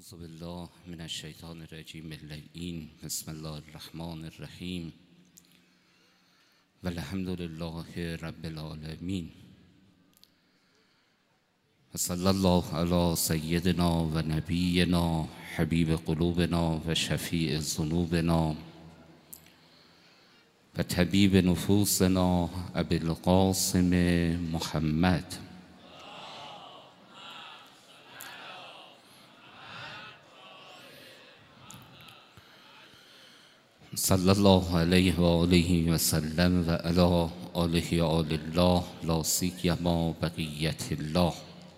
اعوذ بالله من الشیطان الرجیم اللعین. بسم الله الرحمن الرحیم و الحمد لله رب العالمین و صلی الله علی سیدنا و نبینا حبیب قلوبنا و شفیع ذنوبنا و طبیب نفوسنا ابی القاسم محمد صلی الله علیه و آله و سلم و علی آله آل الله لا سیما بقیت الله.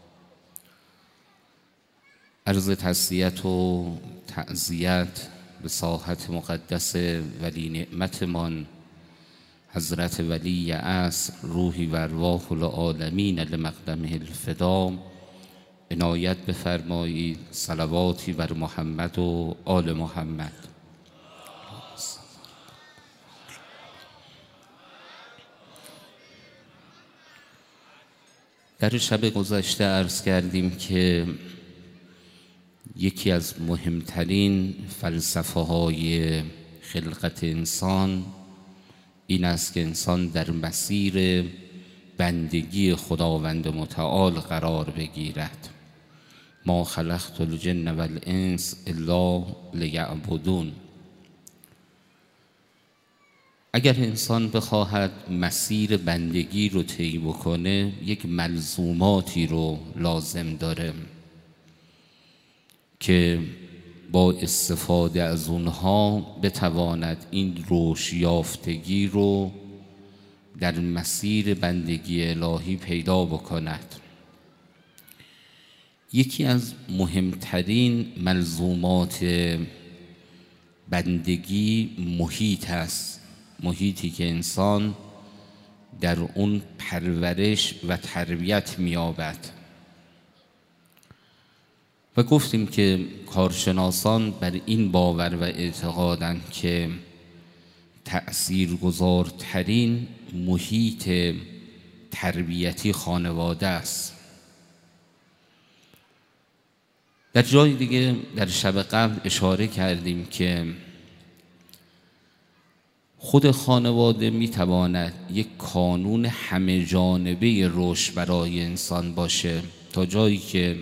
عرض تسلیت و تعزیت به ساحت مقدس ولی نعمتمان حضرت ولی عصر روحی و ارواح العالمین لمقدمه الفدا عنایت بفرمایید. صلواتی بر محمد و آل محمد. در شب گذشته عرض کردیم که یکی از مهمترین فلسفه های خلقت انسان این است که انسان در مسیر بندگی خداوند متعال قرار بگیرد. ما خلقت الجن و الانس الا لیعبدون. اگر انسان بخواهد مسیر بندگی رو طی بکنه یک ملزوماتی رو لازم داره که با استفاده از اونها بتواند این رشد یافتگی رو در مسیر بندگی الهی پیدا بکند. یکی از مهمترین ملزومات بندگی محیط است، محیطی که انسان در اون پرورش و تربیت می‌یابد. و گفتیم که کارشناسان بر این باور و اعتقادند که تأثیرگذارترین محیط تربیتی خانواده است. در جای دیگه در شب قبل اشاره کردیم که خود خانواده میتواند یک کانون همه جانبه رشد برای انسان باشه، تا جایی که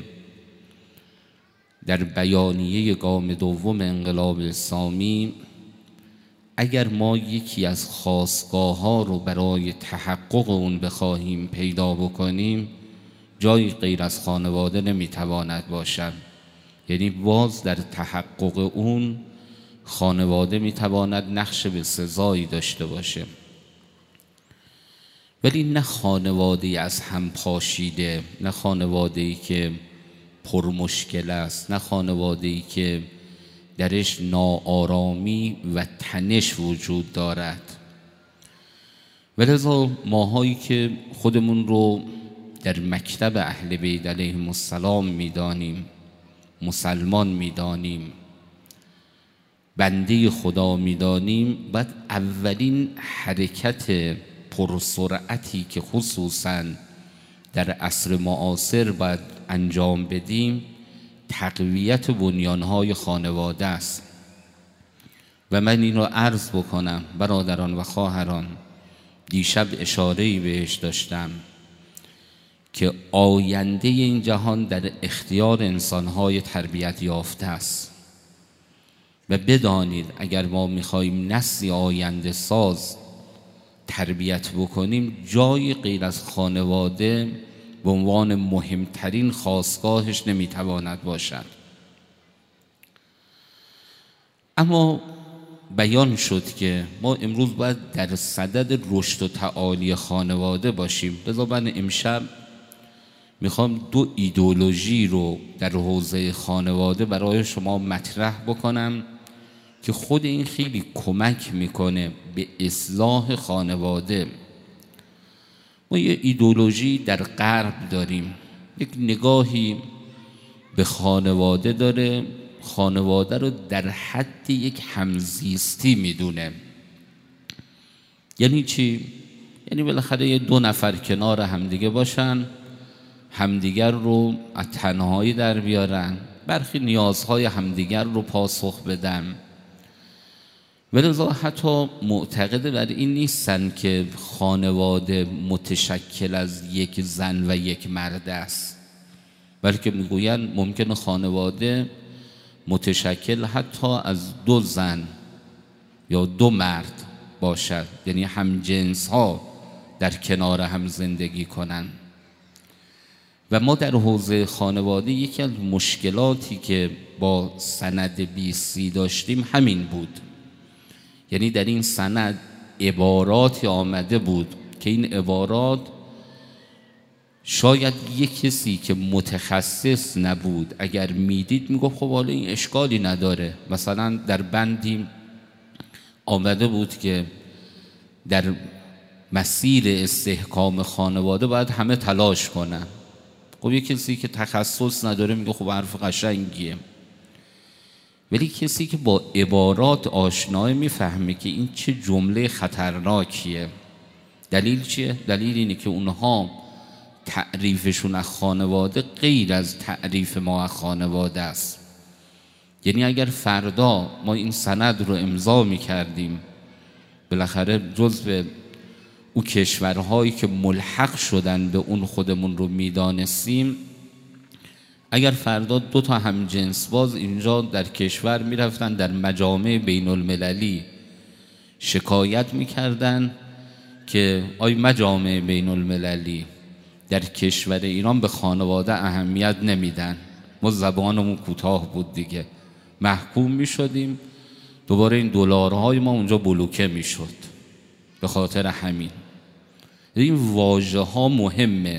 در بیانیه گام دوم انقلاب اسلامی اگر ما یکی از خاستگاه ها رو برای تحقق اون بخواهیم پیدا بکنیم جایی غیر از خانواده نمیتواند باشد. یعنی باز در تحقق اون خانواده میتواند نقش بسزایی داشته باشه، ولی نه خانواده از هم پاشیده، نه خانواده‌ای که پر مشکل است، نه خانواده‌ای که درش ناآرامی و تنش وجود دارد. ولذا ماهایی که خودمون رو در مکتب اهل بیت علیهم السلام میدانیم، مسلمان میدانیم، بنده خدا میدانیم، باید اولین حرکت پرسرعتی که خصوصاً در عصر معاصر باید انجام بدیم تقویت بنیانهای خانواده است. و من این رو عرض بکنم برادران و خواهران، دیشب اشاره‌ای بهش داشتم که آینده این جهان در اختیار انسانهای تربیت یافته است و بدانید اگر ما میخواییم نسلی آینده ساز تربیت بکنیم جای غیر از خانواده به عنوان مهمترین خاستگاهش نمیتواند باشد. اما بیان شد که ما امروز باید در صدد رشد و تعالی خانواده باشیم. لذا من امشب میخوام دو ایدئولوژی رو در حوزه خانواده برای شما مطرح بکنم که خود این خیلی کمک میکنه به اصلاح خانواده. ما یه ایدئولوژی در غرب داریم، یک نگاهی به خانواده داره، خانواده رو در حد یک همزیستی میدونه. یعنی چی؟ یعنی بالاخره یه دو نفر کنار همدیگه باشن، همدیگر رو از تنهایی در بیارن، برخی نیازهای همدیگر رو پاسخ بدن. ولذا حتی معتقد بر این نیستن که خانواده متشکل از یک زن و یک مرد است، بلکه میگویند ممکنه خانواده متشکل حتی از 2 زن یا 2 مرد باشد، یعنی همجنس ها در کنار هم زندگی کنند. و ما در حوزه خانواده یکی از مشکلاتی که با سند BC داشتیم همین بود. یعنی در این سند عباراتی آمده بود که این عبارات شاید یک کسی که متخصص نبود اگر میدید میگفت خب حالا این اشکالی نداره. مثلا در بندی آمده بود که در مسیر استحکام خانواده باید همه تلاش کنن. خب یک کسی که تخصص نداره میگه خب حرف قشنگیه، ولی کسی که با عبارات آشنای میفهمه که این چه جمله خطرناکیه. دلیل چیه؟ دلیل اینه که اونها تعریفشون از خانواده غیر از تعریف ما از خانواده است. یعنی اگر فردا ما این سند رو امضا میکردیم، بالاخره جزو او کشورهایی که ملحق شدن به اون خودمون رو میدانستیم، اگر فردا 2 تا همجنس باز اینجا در کشور میرفتن در مجامع بین المللی شکایت میکردن که آی مجامع بین المللی در کشور ایران به خانواده اهمیت نمیدن، ما زبانمون کوتاه بود دیگه، محکوم میشدیم، دوباره این دلارهای ما اونجا بلوکه میشد. به خاطر همین این واژه ها مهمه.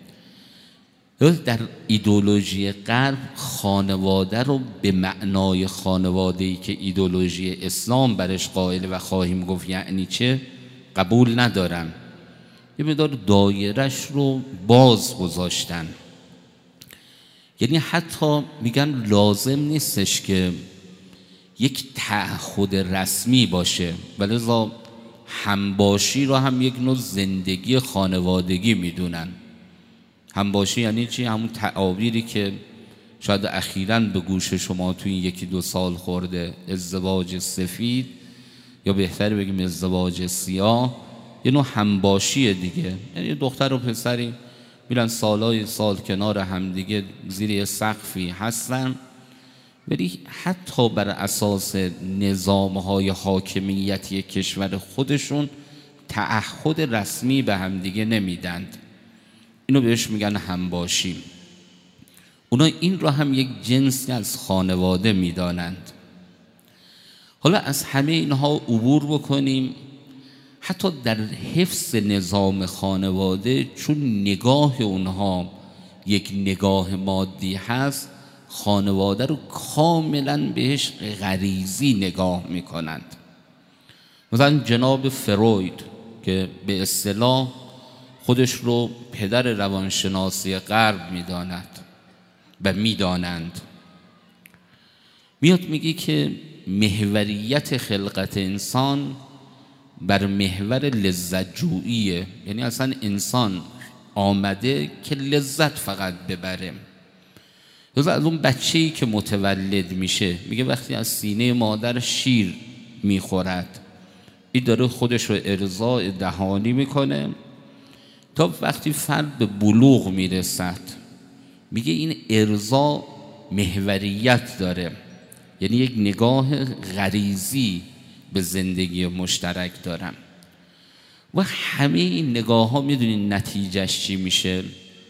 در ایدئولوژی غرب خانواده رو به معنای خانواده‌ای که ایدئولوژی اسلام برش قائل و خواهیم گفت یعنی چه قبول ندارم. یه مقدار دایرش رو باز گذاشتن. یعنی حتی میگن لازم نیستش که یک تعهد رسمی باشه، ولذا همباشی رو هم یک نوع زندگی خانوادگی میدونن. همباشی یعنی چی؟ همون تعابیری که شاید اخیراً به گوش شما تو این 1-2 سال خورده، ازدواج سفید یا بهتر بگیم ازدواج سیاه، یه نوع همباشیه دیگه. یعنی دختر و پسری میرن سالای سال کنار همدیگه زیر یه سقفی هستن، ولی حتی بر اساس نظام‌های حاکمیتی کشور خودشون تعهد رسمی به همدیگه نمیدند. اینو بهش میگن همباشی. اونا این رو هم یک جنسی از خانواده میدانند. حالا از همه اینها عبور بکنیم. حتی در حفظ نظام خانواده، چون نگاه اونها یک نگاه مادی هست، خانواده رو کاملا بهش غریزی نگاه میکنند. مثلا جناب فروید که به اصطلاح خودش رو پدر روانشناسی غرب میداند و میدانند، میاد میگه که محوریت خلقت انسان بر محور لذت جوییه. یعنی اصلا انسان آمده که لذت فقط ببره. از اون بچه‌ای که متولد میشه، میگه وقتی از سینه مادر شیر میخورد، این داره خودش رو ارضاء دهانی میکنه تا وقتی فرد به بلوغ میرسد، میگه این ارضاء محوریت داره. یعنی یک نگاه غریزی به زندگی مشترک دارم. و همه این نگاه ها میدونین نتیجهش چی میشه؟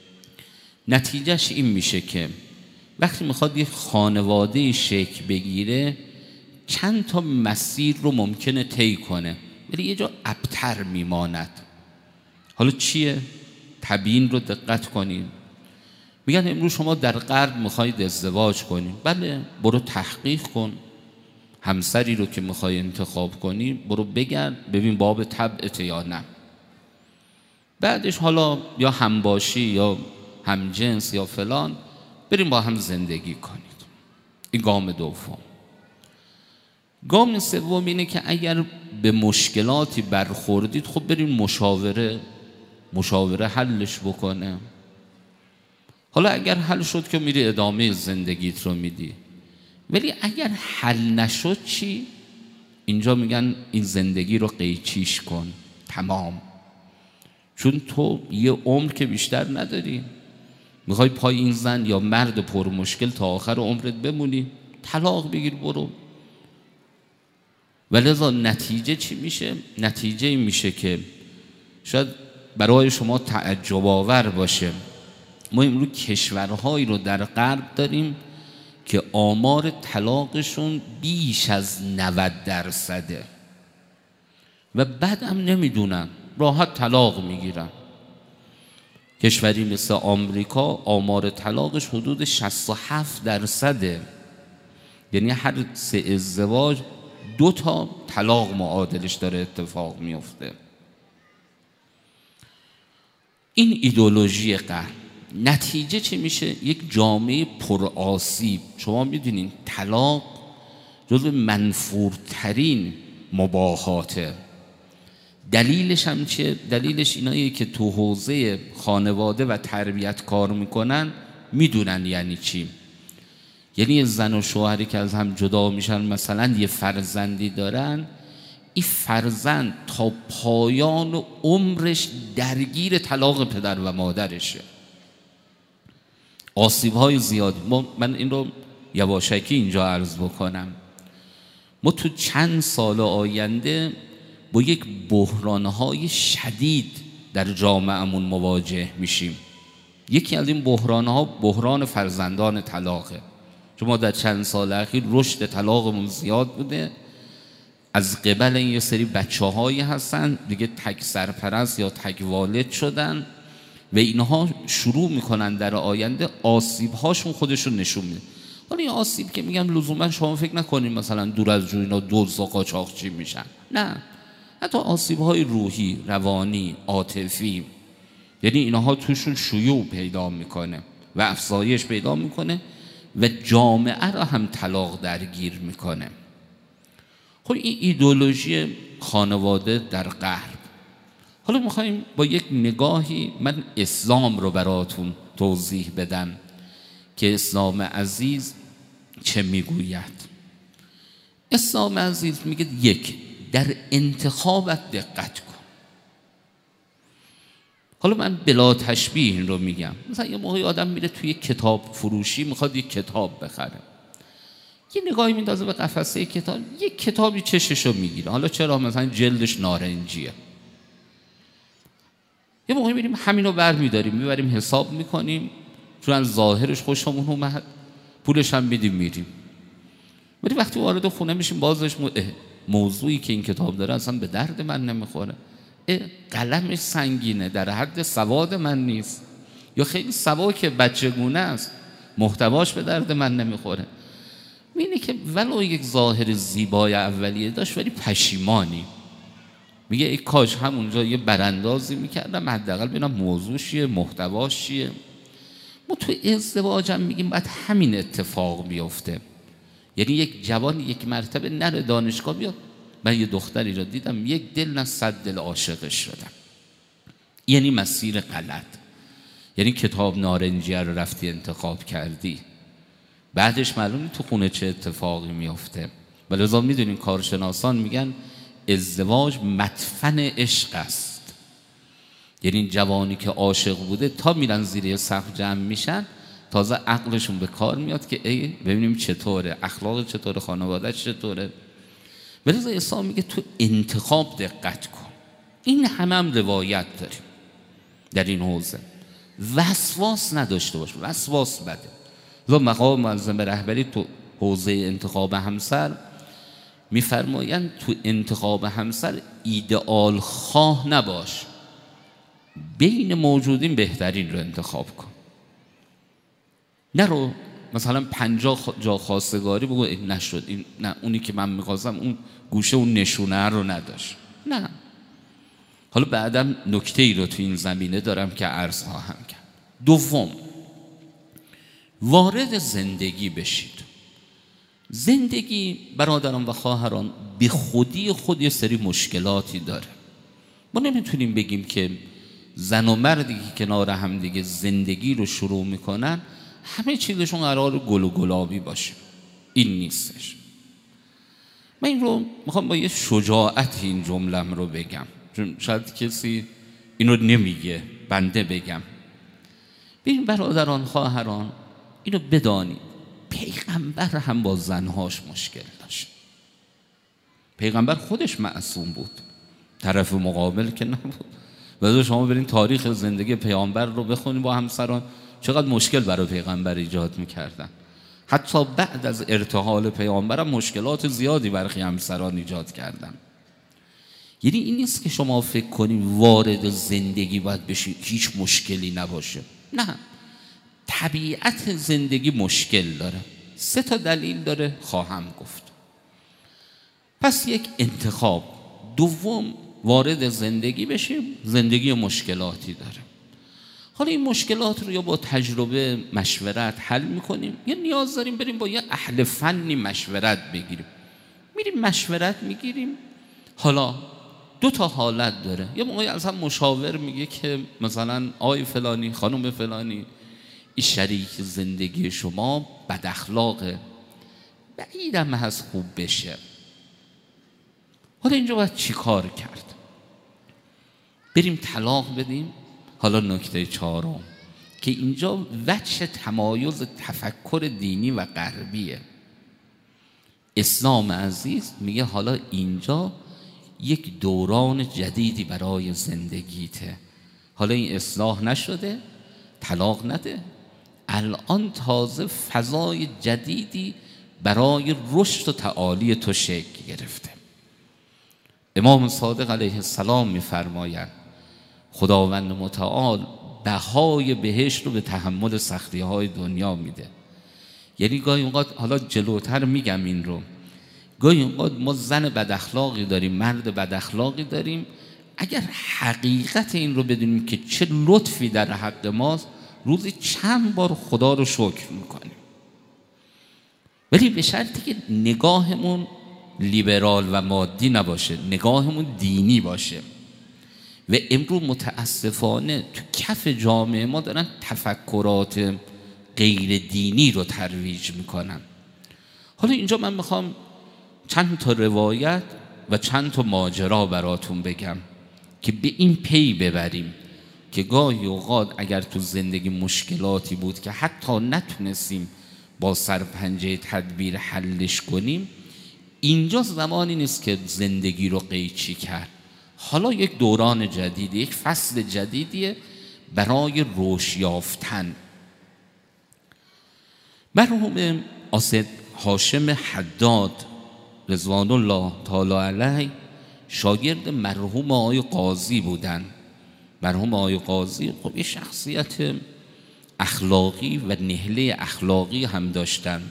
نتیجهش این میشه که وقتی میخواد یک خانواده شکل بگیره، چند تا مسیر رو ممکنه طی کنه، ولی یه جا ابتر میماند. حالا چیه؟ تبیین رو دقت کنیم. میگن امروز شما در غرب میخواید ازدواج کنید، بله، برو تحقیق کن. همسری رو که میخوای انتخاب کنی برو بگرد ببین باب طبعت یا نه. بعدش حالا یا همباشی یا همجنس یا فلان، بریم با هم زندگی کنید. این گام دوم. گام سوم اینه که اگر به مشکلاتی برخوردید، خب بریم مشاوره حلش بکنه. حالا اگر حل شد که میری ادامه زندگیت رو میدی، ولی اگر حل نشد چی؟ اینجا میگن این زندگی رو قیچیش کن، تمام. چون تو یه عمر که بیشتر نداری، میخوای پای این زن یا مرد پر مشکل تا آخر عمرت بمونی، طلاق بگیر برو. ولذا نتیجه چی میشه؟ نتیجه این میشه که شاید برای شما تعجب آور باشه، ما امروز کشورهایی رو در غرب داریم که آمار طلاقشون بیش از 90% و بعدم نمیدونن، راحت طلاق میگیرن. کشوری مثل آمریکا آمار طلاقش حدود 67%، یعنی هر 3 ازدواج 2 تا طلاق معادلش داره اتفاق میفته. این ایدئولوژی غرب. نتیجه چی میشه؟ یک جامعه پر آسیب. شما میدونین طلاق جزو منفورترین مباحاته. دلیلش هم چیه؟ دلیلش ایناییه که تو حوزه خانواده و تربیت کار میکنن، میدونن یعنی چی. یعنی یه زن و شوهری که از هم جدا میشن، مثلا یه فرزندی دارن، این فرزند تا پایان عمرش درگیر طلاق پدر و مادرشه. آسیب‌های زیاد. من این رو یواشکی اینجا عرض بکنم. ما تو چند سال آینده با یک بحران‌های شدید در جامعهمون مواجه میشیم. یکی از این بحران‌ها بحران فرزندان طلاقه. چون ما در چند سال اخیر رشد طلاقمون زیاد بوده. از قبل این یه سری بچه‌هایی هستن دیگه تک سرپرست یا تک والد شدن و اینها شروع میکنن در آینده آسیب‌هاشون خودشون نشون میده. حالا این آسیب که میگم لزوما شما فکر نکنید مثلا دور از جون اینا دزد و قاچاقچی میشن، نه، حتی آسیب‌های روحی، روانی، عاطفی، یعنی اینها توشون شیوع پیدا میکنه و افزایش پیدا میکنه و جامعه را هم طلاق درگیر میکنه. خب این ایدئولوژی خانواده در غرب. حالا میخوایم با یک نگاهی من اسلام رو براتون توضیح بدم که اسلام عزیز چه میگوید. اسلام عزیز میگه یک، در انتخابت دقت کن. حالا من بلا تشبیه این رو میگم. مثلا یه موقعی آدم میره توی کتاب فروشی میخواد یک کتاب بخره، یه نگاهی میندازه به قفسه کتاب، یک کتابی چششو میگیره. حالا چرا؟ مثلا جلدش نارنجیه. یه موقعی میریم همینو برمیداریم میبریم حساب میکنیم، چون از ظاهرش خوشمون اومد پولش هم میدیم میریم. ولی وقتی وارد خونه میشیم بازش موضوعی که این کتاب داره اصلا به درد من نمیخوره، قلمش سنگینه، در حد سواد من نیست، یا خیلی سبک بچگونه است، محتواش به درد من نمیخوره. میینه که ولو یک ظاهر زیبای اولیه داشت ولی پشیمانی. میگه ای کاش همونجا یه براندازی میکردم، حداقل ببینم موضوعش چیه، محتواش چیه. ما تو ازدواج هم میگیم باید همین اتفاق بیفته. یعنی یک جوان یک مرتبه نره دانشگاه بیاد، من یه دختری رو دیدم یک دل نه 100 دل عاشقش شدم. یعنی مسیر غلط. یعنی کتاب نارنجی رو رفتی انتخاب کردی، بعدش معلومه تو خونه چه اتفاقی میفته. ولذا میدونین کارشناسان میگن ازدواج مدفن عشق است. یعنی این جوانی که عاشق بوده تا میرن زیر سقف جمع میشن تازه عقلشون به کار میاد که ای ببینیم چطوره، اخلاق چطوره، خانواده چطوره. ولذا اسلام میگه تو انتخاب دقت کن. این هم روایت داریم در این حوزه. وسواس نداشته باش، وسواس بده. و مقام معظم رهبری تو حوزه انتخاب همسر میفرمایند تو انتخاب همسر ایدئال خواه نباش، بین موجودین بهترین رو انتخاب کن. نرو مثلا 50 جا خواستگاری بگو نشد، این نه، اونی که من میخواستم اون گوشه اون نشونه رو نداشت. نه. حالا بعدم نکته ای رو تو این زمینه دارم که عرض خواهم کرد. دوم، وارد زندگی بشید. زندگی برادران و خواهران به خودی خود یه سری مشکلاتی داره. ما نمیتونیم بگیم که زن و مردی که کنار هم دیگه زندگی رو شروع میکنن همه چیزشون قرار گل و گلابی باشه. این نیستش. من این رو میخوام با یه شجاعت این جملم رو بگم، چون شاید کسی این رو نمیگه، بنده بگم. ببین برادران خواهران، اینو بدانید پیغمبر هم با زنهاش مشکل داشت. پیغمبر خودش معصوم بود، طرف مقابل که نبود. و شما برین تاریخ زندگی پیغمبر رو بخونید با همسران چقدر مشکل برای پیغمبر ایجاد میکردن. حتی بعد از ارتحال پیغمبر هم مشکلات زیادی برای همسران ایجاد کردن. یعنی این نیست که شما فکر کنید وارد زندگی باید بشید هیچ مشکلی نباشه. نه، طبیعت زندگی مشکل داره. 3 دلیل داره خواهم گفت. پس یک انتخاب. دوم، وارد زندگی بشیم، زندگی مشکلاتی داره. حالا این مشکلات رو یا با تجربه مشورت حل میکنیم یا نیاز داریم بریم با یه اهل فنی مشورت بگیریم. میریم مشورت میگیریم. حالا 2 حالت داره. یه موقعی اصلا مشاور میگه که مثلا آقای فلانی، خانم فلانی، این شریک زندگی شما بد اخلاقه، بعیدم هست خوب بشه. حالا اینجا باید چی کار کرد؟ بریم طلاق بدیم؟ حالا نکته 4 که اینجا وجه تمایز تفکر دینی و غربیه. اسلام عزیز میگه حالا اینجا یک دوران جدیدی برای زندگیته. حالا این اصلاح نشده، طلاق نده، الان تازه فضای جدیدی برای رشد و تعالی تو شکل گرفته. امام صادق علیه السلام میفرمایند خداوند متعال بهای بهشت رو به تحمل سختی های دنیا میده. یعنی گاهی اوقات، حالا جلوتر میگم این رو، گاهی اوقات ما زن بد اخلاقی داریم، مرد بد اخلاقی داریم، اگر حقیقت این رو بدونیم که چه لطفی در حق ماست، روزی چند بار خدا رو شکر میکنیم. ولی به شرطی که نگاهمون لیبرال و مادی نباشه، نگاهمون دینی باشه. و امروز متاسفانه تو کف جامعه ما دارن تفکرات غیر دینی رو ترویج میکنن. حالا اینجا من میخوام چند تا روایت و چند تا ماجرا براتون بگم که به این پی ببریم که گاهی اوقات اگر تو زندگی مشکلاتی بود که حتی نتونستیم با سرپنجه تدبیر حلش کنیم، اینجا زمانی نیست که زندگی رو قیچی کرد. حالا یک دوران جدیدی، یک فصل جدیدیه برای رشد یافتن. مرحوم اسد هاشم حداد رضوان الله تعالی علیه شاگرد مرحوم آقای قاضی بودن. مرحوم آقای قاضی خب یه شخصیت اخلاقی و نهله اخلاقی هم داشتن.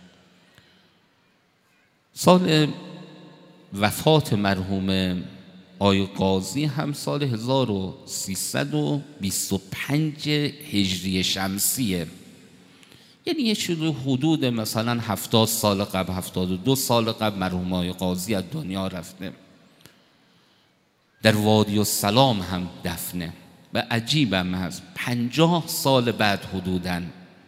سال وفات مرحوم آقای قاضی هم سال 1325 هجری شمسیه. یعنی یه چیزی حدود مثلا 70 سال قبل، 72 سال قبل مرحوم آقای قاضی از دنیا رفته. در وادی السلام هم دفنه. و عجیبم هست 50 سال بعد حدوداً،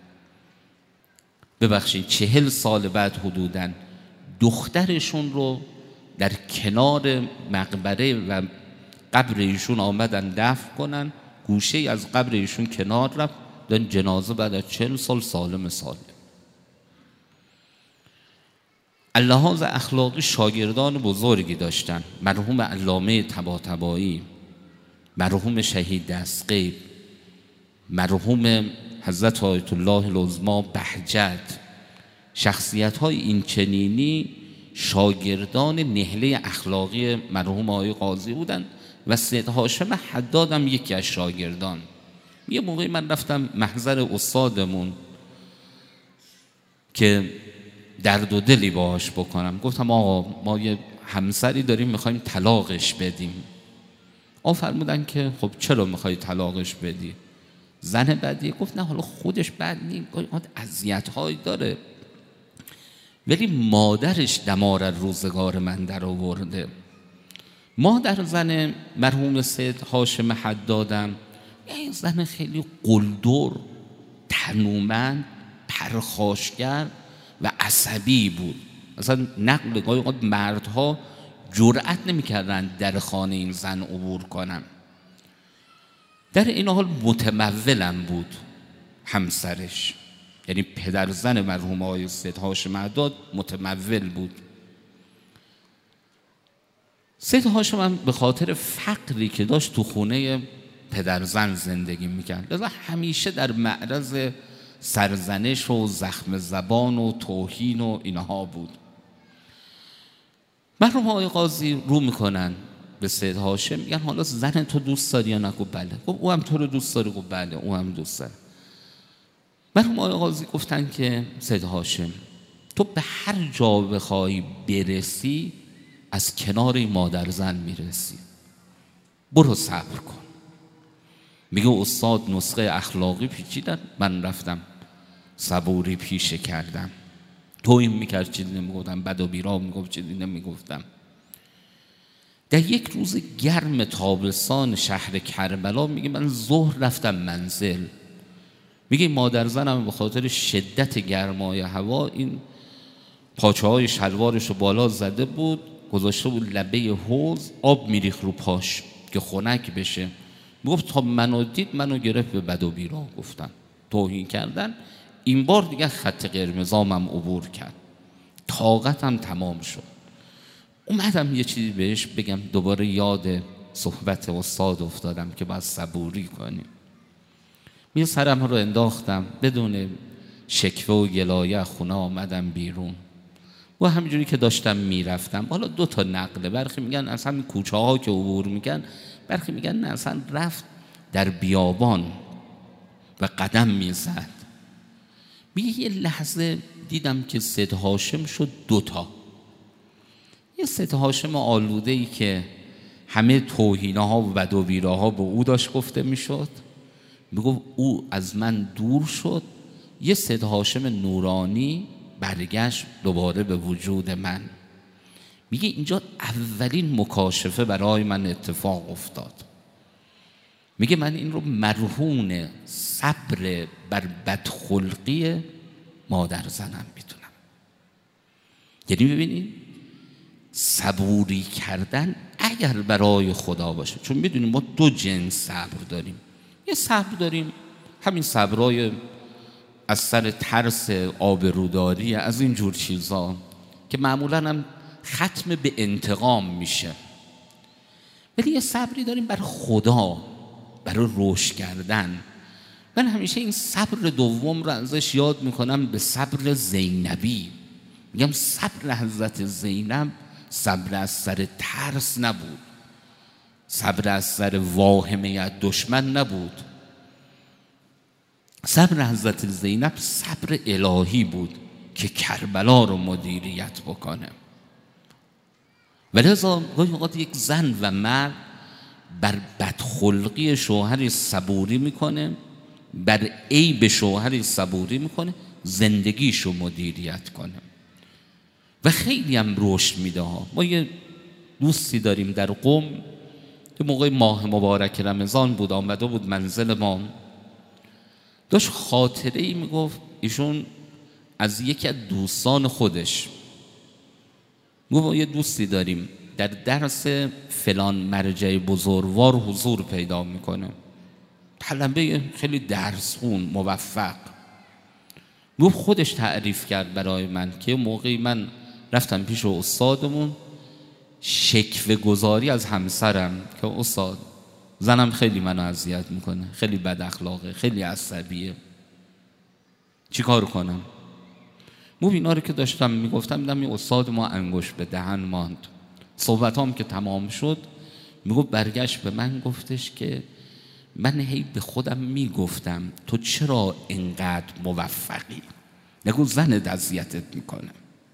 ببخشید 40 سال بعد حدوداً، دخترشون رو در کنار مقبره و قبر ایشون آمدن دفن کنن. گوشه از قبر ایشون کنار رفت، دن جنازه بعد از 40 سال سالم. اللحاظ اخلاقی شاگردان بزرگی داشتن. مرحوم علامه طباطبایی، مرحوم شهید دستغیب، مرحوم حضرت آیت الله العظمی بهجت. شخصیت های این چنینی شاگردان نهله اخلاقی مرحوم آقای قاضی بودن و سید هاشم حداد هم یکی از شاگردان. یه موقعی من رفتم محضر استادمون که درد و دلی باهاش بکنم. گفتم آقا ما یه همسری داریم میخوایم طلاقش بدیم. فرمودن که خب چرا میخوای طلاقش بدی؟ زن بدیه؟ گفت نه حالا خودش بد نیست، اذیت‌هایی داره، ولی مادرش دمار روزگار من در آورده. مادر زن مرحوم سید هاشم حدادم یه زن خیلی قلدر، تنومند، پرخاشگر و عصبی بود. مثلا نقل گاهی اوقات مردها جرأت نمی‌کردن در خانه این زن عبور کنن. در این حال متمولم بود همسرش، یعنی پدر زن مرحوم آقای سید هاشم عداد متمول بود. سید هاشم هم به خاطر فقری که داشت تو خونه پدر زن زندگی میکرد، لذا همیشه در معرض سرزنش و زخم زبان و توهین و اینها بود. مرحوم آقای قاضی رو میکنن به سید هاشم، میگن حالا زن تو دوست داری یا نه؟ گفت بله. گفت او هم تو رو دوست داره؟ گفت بله او هم دوست داره. مرحوم آقای قاضی گفتن که سید هاشم تو به هر جا بخوای برسی از کنار این مادر زن میرسی، برو صبر کن. میگه استاد نسخه اخلاقی پیچیدن، من رفتم صبوری پیشه کردم، توهین میکرد چیزی نمیگفتم، بد و بیرا میگفت چیزی نمیگفتم. در یک روز گرم تابستان شهر کربلا میگه من ظهر رفتم منزل، میگه مادر زنم به خاطر شدت گرمای هوا این پاچه های شلوارش رو بالا زده بود، گذاشته بود لبه حوض، آب میریخ رو پاش که خنک بشه. میگفت تا منو دید منو گرفت به بد و بیرا گفتن، توهین کردن. این بار دیگه خط قرمزامم عبور کرد، طاقتم تمام شد. اومدم یه چیزی بهش بگم، دوباره یاد صحبت استاد افتادم که باید صبوری کنیم. می سرم رو انداختم، بدون شکوه و گلایه خونه آمدم بیرون و همینجوری که داشتم میرفتم، حالا 2 تا نقله، برخی میگن اصلا کوچه ها که عبور میگن، برخی میگن نه اصلا رفت در بیابان و قدم میزد. میگه یه لحظه دیدم که سید هاشم شد 2 تا. یه سید هاشم آلوده ای که همه توهینه ها و بد و بیراها به او داشت گفته میشد، میگفت او از من دور شد. یه سید هاشم نورانی برگشت دوباره به وجود من. میگه اینجا اولین مکاشفه برای من اتفاق افتاد. میگه من این رو مرهون صبر بر بدخلقی مادر زنم میدونم. یعنی ببینید صبوری کردن اگر برای خدا باشه، چون میدونیم ما 2 جنس صبر داریم. یه صبر داریم همین صبرای از سر ترس آبروداری از این جور چیزا که معمولا هم ختم به انتقام میشه، ولی یه صبری داریم برای خدا، برای رشد کردن. من همیشه این صبر دوم رو ازش یاد میکنم به صبر زینبی. میگم صبر حضرت زینب صبر از سر ترس نبود، صبر از سر واهمه از دشمن نبود. صبر حضرت زینب صبر الهی بود که کربلا رو مدیریت بکنه. ولذا گاهی اوقات یک زن و مرد بر بدخلقی شوهری صبوری میکنه، بر عیب شوهری صبوری میکنه، زندگیشو مدیریت کنه و خیلی هم رشد میده ها. ما یه دوستی داریم در قم که موقع ماه مبارک رمضان بود، آمده بود منزل ما، داشت خاطره ای میگفت. ایشون از یکی از دوستان خودش گفت یه دوستی داریم در درس فلان مرجع بزرگوار حضور پیدا میکنه، طلبه خیلی درس خون موفق. گفت خودش تعریف کرد برای من که موقعی من رفتم پیش استادمون شکوه گذاری از همسرم که استاد زنم خیلی منو اذیت میکنه، خیلی بد اخلاقه، خیلی عصبیه، چی کار کنم؟ گفت اینا رو که داشتم میگفتم دیدم این استاد ما انگشت به دهن ماند. صحبتام که تمام شد میگفت برگشت به من گفتش که من هی به خودم میگفتم تو چرا اینقدر موفقی؟ نگو زنت اذیتت میکنه.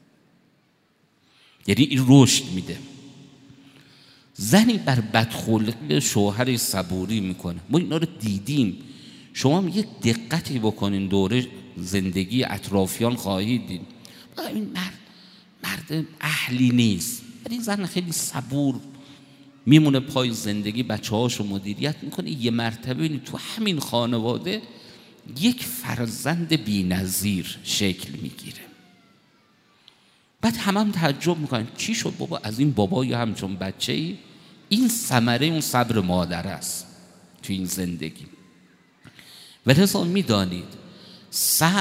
یعنی این رشد میده. زنی بر بدخلقی شوهر صبوری میکنه. ما اینا رو دیدیم. شما هم یه دقتی بکنین دوره زندگی اطرافیان خواهید دید این مرد اهلی نیست، ولی زن خیلی صبور میمونه پای زندگی، بچه هاشو مدیریت میکنه. یه مرتبه تو همین خانواده یک فرزند بی‌نظیر شکل میگیره. بعد هم تعجب میکنن چی شد بابا، از این بابای همچون بچه ای؟ این ثمره اون صبر مادر است تو این زندگی. و لذا میدانید صبر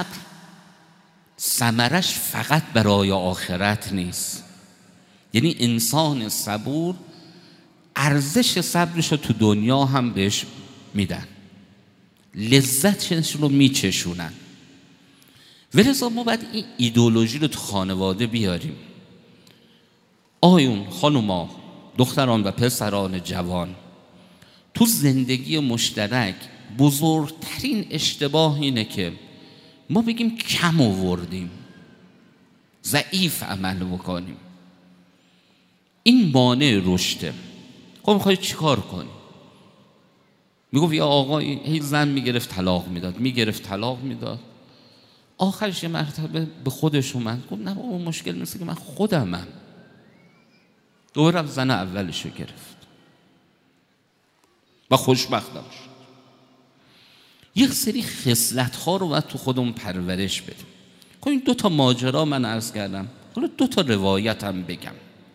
ثمرش فقط برای آخرت نیست. یعنی انسان صبور ارزش صبرش رو تو دنیا هم بهش میدن، لذتش رو میچشونن. ولذا ما باید این ایدئولوژی رو تو خانواده بیاریم. آقایون، خانوما، دختران و پسران جوان، تو زندگی مشترک بزرگترین اشتباه اینه که ما بگیم کم آوردیم، ضعیف عمل بکنیم. این مانع رشده. خب میخوای چیکار کنی؟ میگفت یا آقای هی زن میگرفت طلاق میداد، آخرش یه مرتبه به خودش اومد گفت نه بابا، مشکل نیست که من خودمم. دوباره زن اولشو گرفت و خوشبختم شد. یک سری خصلت‌ها رو باید تو خودمون پرورش بدیم. خب این 2 ماجرا من عرض کردم، حالا 2 روایت هم بگم.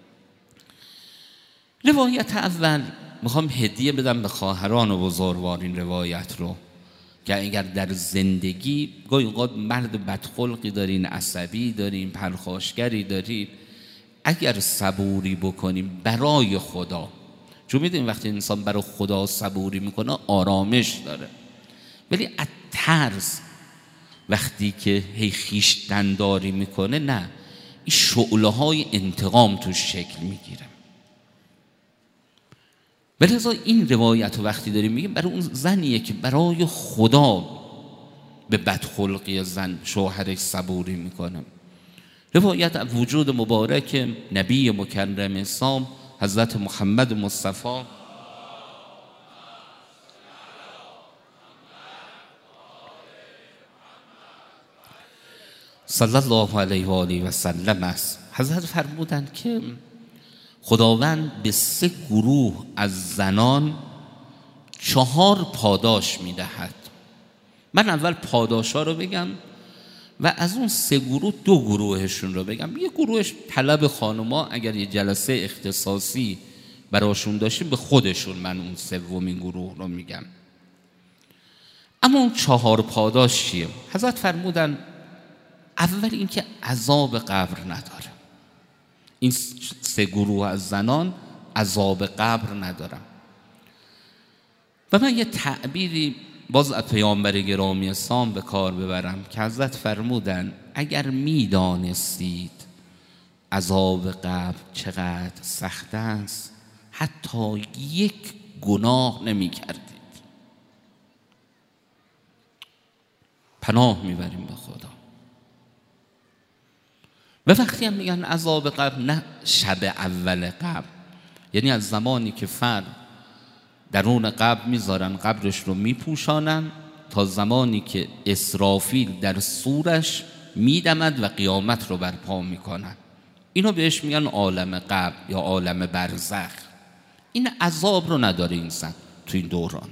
روایت اول میخوام هدیه بدم به خواهران و بزرگوار این روایت رو، که اگر در زندگی گاهی اوقات مرد بدخلقی دارین، عصبی دارین، پرخاشگری دارین، اگر صبوری بکنیم برای خدا، چون میدونیم وقتی انسان برای خدا صبوری میکنه آرامش داره، ولی از ترس وقتی که هی خویشتن‌داری میکنه، نه، این شعله های انتقام توش شکل میگیره. ولذا این روایت رو وقتی داریم میگیم برای اون زنیه که برای خدا به بدخلقی زن شوهرش صبوری میکنه. روایت وجود مبارک نبی مکرم اسلام حضرت محمد مصطفی صلی الله علیه و آله و سلم است. حضرت فرمودند که خداوند به 3 گروه از زنان 4 پاداش میدهد. من اول پاداشا رو بگم و از اون 3 گروه 2 گروهشون رو بگم. یه گروهش طلب خانوما، اگر یه جلسه اختصاصی براشون داشتیم به خودشون من اون 3مین گروه رو میگم. اما اون 4 پاداش چیه؟ حضرت فرمودن اول اینکه عذاب قبر نداره. این 3 گروه از زنان عذاب قبر ندارن. و من یه تعبیری باز از پیامبر گرامی اسلام به کار ببرم که حضرت فرمودن اگر میدانستید عذاب قبر چقدر سخت است، حتی یک گناه نمی کردید. پناه میبریم به خدا. و وقتی هم میگن عذاب قبر، نه شب اول قبر، یعنی از زمانی که فرد درون قبر میذارن، قبرش رو میپوشانن تا زمانی که اسرافیل در صورش میدمد و قیامت رو برپا میکنن. اینو بهش میگن عالم قبر یا عالم برزخ. این عذاب رو نداره انسان تو این دوران.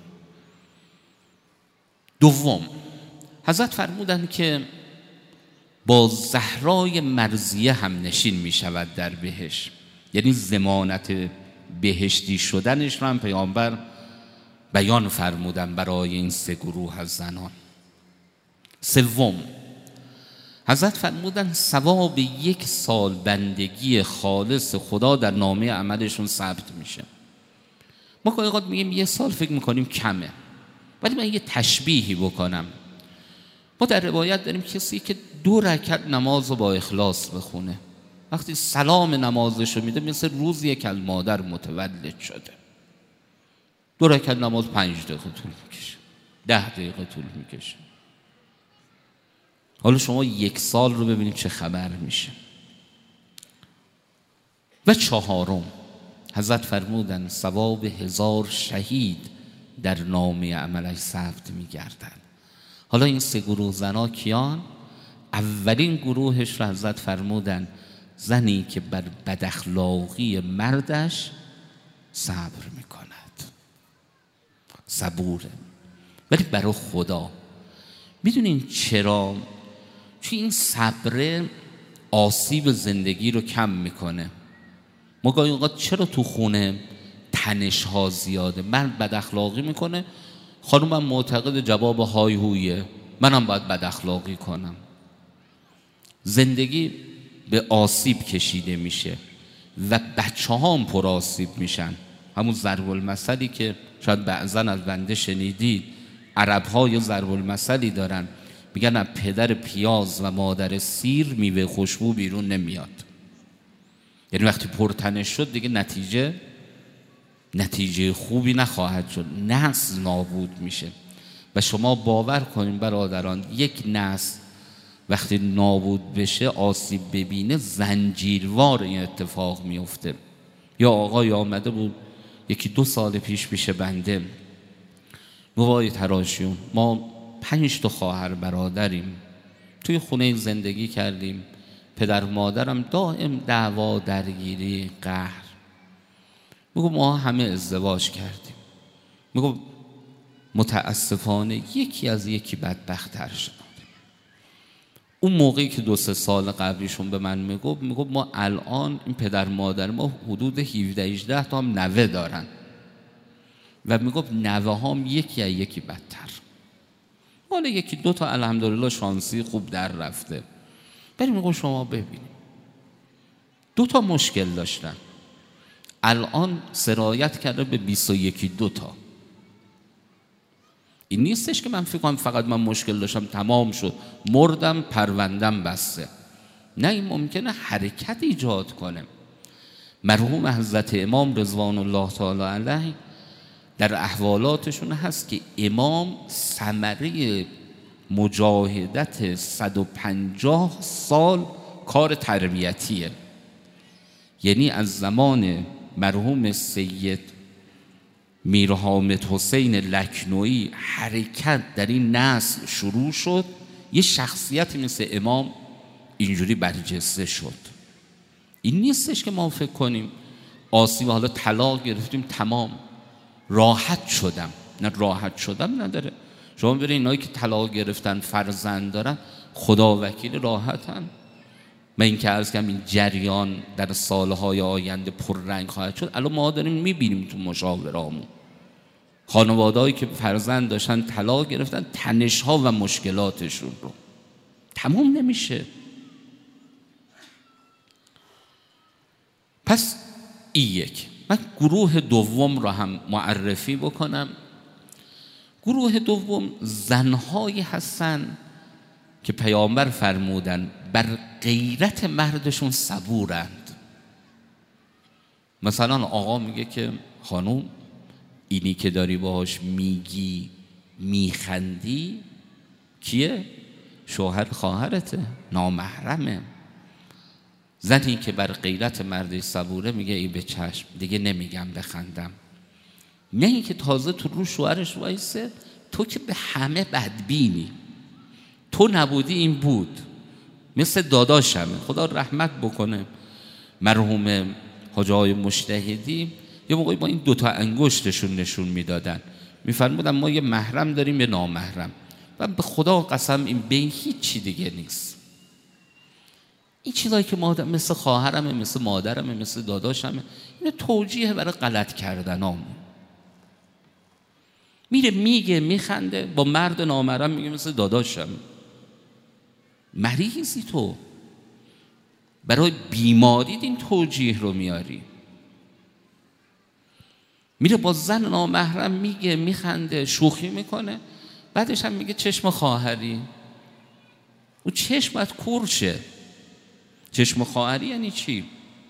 دوم، حضرت فرمودن که با زهرای مرضیه هم نشین می شود در بهشت. یعنی ضمانت بهشتی شدنش رو هم پیامبر بیان فرمودن برای این 3 گروه از زنان. سوم، حضرت فرمودن ثواب 1 سال بندگی خالص خدا در نامه عملشون ثبت میشه. ما گاهی اوقات میگیم 1 سال فکر میکنیم کمه، ولی من یه تشبیهی بکنم. ما در روایت داریم کسی که 2 رکعت نماز رو با اخلاص بخونه، وقتی سلام نمازش رو میده مثل روز یک مادر متولد شده. 2 رکعت نماز 5 دقیقه طول میکشه، 10 دقیقه طول میکشه. حالا شما 1 سال رو ببینید چه خبر میشه. و 4م، حضرت فرمودن ثواب 1000 شهید در نامه عملش ثبت میگردن. حالا این 3 گروه زنا کیان؟ اولین گروهش رو حضرت فرمودن زنی که بر بداخلاقی مردش صبر میکند، صبوره. ولی برای خدا. میدونین چرا؟ چون این صبر آسیب زندگی رو کم میکنه. ما گاهی اوقات چرا تو خونه تنش ها زیاده؟ من بد اخلاقی میکنه، خانومم معتقد جواب های هویه، منم باید بد اخلاقی کنم. زندگی به آسیب کشیده میشه و بچه ها هم پر آسیب میشن. همون ضرب المثلی که شاید بعضا از بنده شنیدید، عرب ها یه ضرب المثلی دارن، میگن از پدر پیاز و مادر سیر میوه خوشبو بیرون نمیاد. یعنی وقتی پرتنش شد دیگه نتیجه خوبی نخواهد شد، نسل نابود میشه. و شما باور کنین برادران، یک نسل وقتی نابود بشه، آسیب ببینه، زنجیروار این اتفاق میفته. یا آقای آمده بود 1-2 سال پیش بنده، موای تراشیون، ما 5 تا خواهر برادریم، توی خونه زندگی کردیم، پدر مادرم دائم دعوا، درگیری، قهر. میگو ما همه ازدواج کردیم، میگو متاسفانه یکی از یکی بدبخت‌تر شد. اون موقعی که 2-3 سال قبلیشون به من میگو ما الان این پدر مادر ما حدود 17-18 تا هم نوه دارن و میگو نوه هم یکی از یکی بدتر. حالا 1-2 تا الحمدلله شانسی خوب در رفته. ولی میگو شما ببینید 2 تا مشکل داشتن، الان سرایت کرده به 21-2 تا. این نیستش که من فکر کنم فقط من مشکل داشتم تمام شد، مردم پروندم بسته. نه، این ممکنه حرکت ایجاد کنه. مرحوم حضرت امام رضوان الله تعالی علیه در احوالاتشون هست که امام ثمره مجاهدت 150 سال کار تربیتیه. یعنی از زمان مرحوم سید میر حامد حسین لکنویی حرکت در این نسل شروع شد، یه شخصیتی مثل امام اینجوری برجسته شد. این نیستش که ما فکر کنیم آسیب، حالا طلاق گرفتیم تمام راحت شدم. نه، راحت شدم نداره. شما برید اینایی که طلاق گرفتن فرزند دارن، خدا وکیل راحتن. من این که عرض کنم این جریان در سالهای آینده پررنگ خواهد شد. الان ما داریم میبینیم تو مشاورامون خانوادهایی که فرزند داشتن طلاق گرفتن، تنش‌ها و مشکلاتشون رو تمام نمیشه. پس این یک. من گروه دوم رو هم معرفی بکنم. گروه دوم زنهایی هستن که پیامبر فرمودن بر غیرت مردشون صبورند. مثلا آقا میگه که خانوم اینی که داری باهاش میگی میخندی کیه؟ شوهر خواهرته، نامحرمه. زنی که بر غیرت مردش صبوره میگه ای به چشم، دیگه نمیگم بخندم. نه این که تازه تو رو شوهرش وایسه، تو که به همه بدبینی، تو نبودی این بود. مثل داداشمه، خدا رحمت بکنه، مرحوم حاج آقای مجتهدی، یه موقعی با این 2 تا انگشتشون نشون میدادن، میفرمودن ما یه محرم داریم یه نامحرم، و به خدا قسم این بین هیچ چی دیگه نیست. این چیزایی که ما مثل خواهرمه، مثل مادرمه، مثل داداشمه، این توجیه برای غلط کردنامون. میره میگه میخنده، با مرد نامحرم میگه مثل داداشم. مریضی تو، برای بیماری این توجیه رو میاری. میره با زن نامحرم میگه میخنده، شوخی میکنه، بعدش هم میگه چشم خواهری. او چشمت کور شه. چشم خواهری یعنی چی؟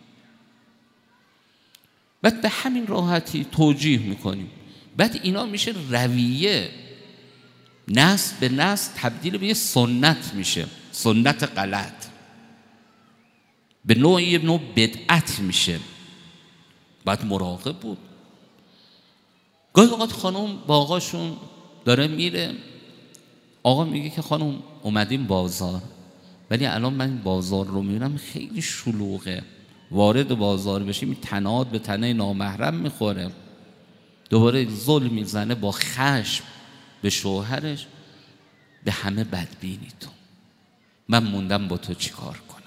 بعد به همین راحتی توجیه میکنیم. بعد اینا میشه رویه، نسل به نسل تبدیل به یه سنت میشه، سنت غلط، به نوعی نوع بدعت میشه. باید مراقب بود. گاهی اوقات خانم با آقاشون داره میره، آقا میگه که خانم اومدیم بازار، ولی الان من بازار رو میبینم خیلی شلوغه، وارد بازار بشیم تناد به تنه نامحرم میخوره، دوباره ظلم میزنه با خشم به شوهرش، به همه بدبینی تو، من موندم با تو چی کار کنم.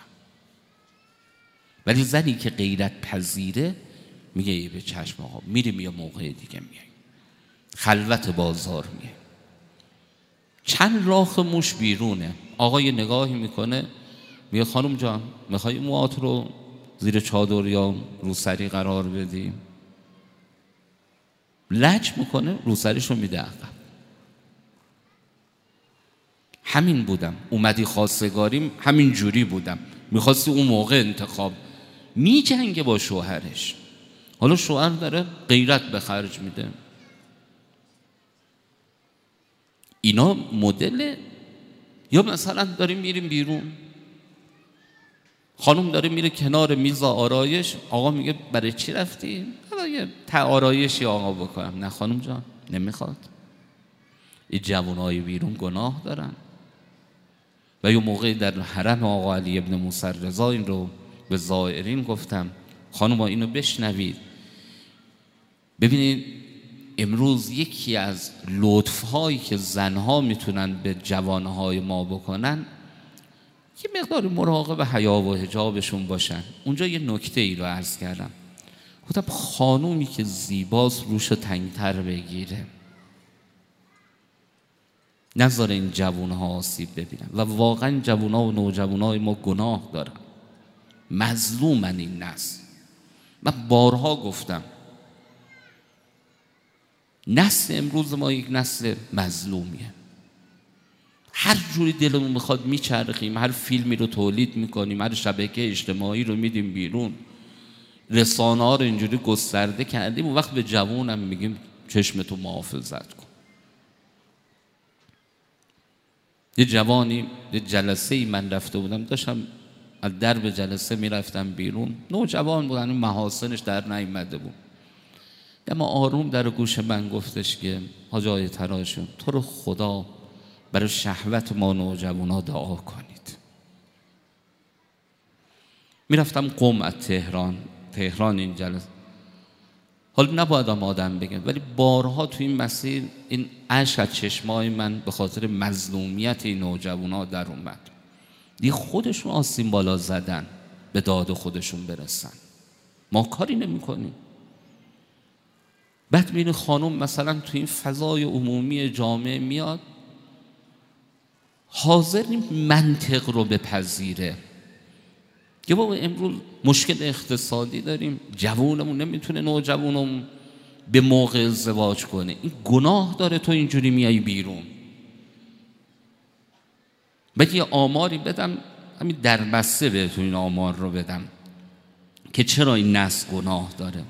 ولی زنی که غیرت پذیره میگه ای به چشم آقا، میریم یه موقع دیگه میای، خلوت بازار میای. چند راخ موش بیرونه، آقا یه نگاهی میکنه میگه خانم جان میخوای موهات رو زیر چادر یا روسری قرار بدیم؟ لج میکنه، روسریش رو میده عقب. همین بودم، اومدی خواستگاریم همین جوری بودم، میخواستی اون موقع انتخاب، میجنگه با شوهرش. حالا شوهر داره غیرت به خرج میده. اینا مدل. یا مثلا داریم میریم بیرون، خانم داره میره کنار میز آرایش، آقا میگه برای چی رفتی؟ حالا یه آرایشی آقا بکنم. نه خانم جان نمیخواد. این جوانای بیرون گناه دارن. و یه موقعی در حرم آقا علی ابن موسی رضا این رو به زائرین گفتم، خانم ها اینو بشنوید. ببینید امروز یکی از لطف‌هایی که زنها میتونن به جوانهای ما بکنن، یه مقدار مراقب حیا و حجابشون باشن. اونجا یه نکته ای رو عرض کردم، گفتم خانومی که زیباست روشو تنگتر بگیره، نذاره این جوانها آسیب ببینن. و واقعا جوانها و نوجوانهای ما گناه دارن، مظلومن این نسل. من بارها گفتم نسل امروز ما یک نسل مظلومیه. هر جوری دلمون میخواد میچرخیم، هر فیلمی رو تولید میکنیم، هر شبکه اجتماعی رو میدیم بیرون، رسانه ها رو اینجوری گسترده کردیم، و وقت به جوانم میگیم چشمتو محافظت کن. یه جوانی یه جلسه ای من رفته بودم، داشتم از درب جلسه میرفتم بیرون، نوجوان بود، هنوز محاسنش در نیامده بود. اما آروم در گوش من گفتش که حاج آقای تراشون تو رو خدا برای شهوت ما نوجوانا دعا کنید. میرفتم قم از تهران این جلسه. حالا نباید آدم بگم، ولی بارها تو این مسیر این اشک از چشمای من به خاطر مظلومیت این نوجوانا در اومد. دیگه خودشون آستین بالا زدن به داد خودشون برسن، ما کاری نمی کنیم. بعد میبینی خانم مثلا تو این فضای عمومی جامعه میاد، حاضر نیم منطق رو بپذیره که بابا امروز مشکل اقتصادی داریم، جوانمون نمیتونه نوجوانمون به موقع ازدواج کنه، این گناه داره تو اینجوری میای بیرون. بگی آماری بدم، همین در بسته بهتون این آمار رو بدم که چرا این نسل گناه داره.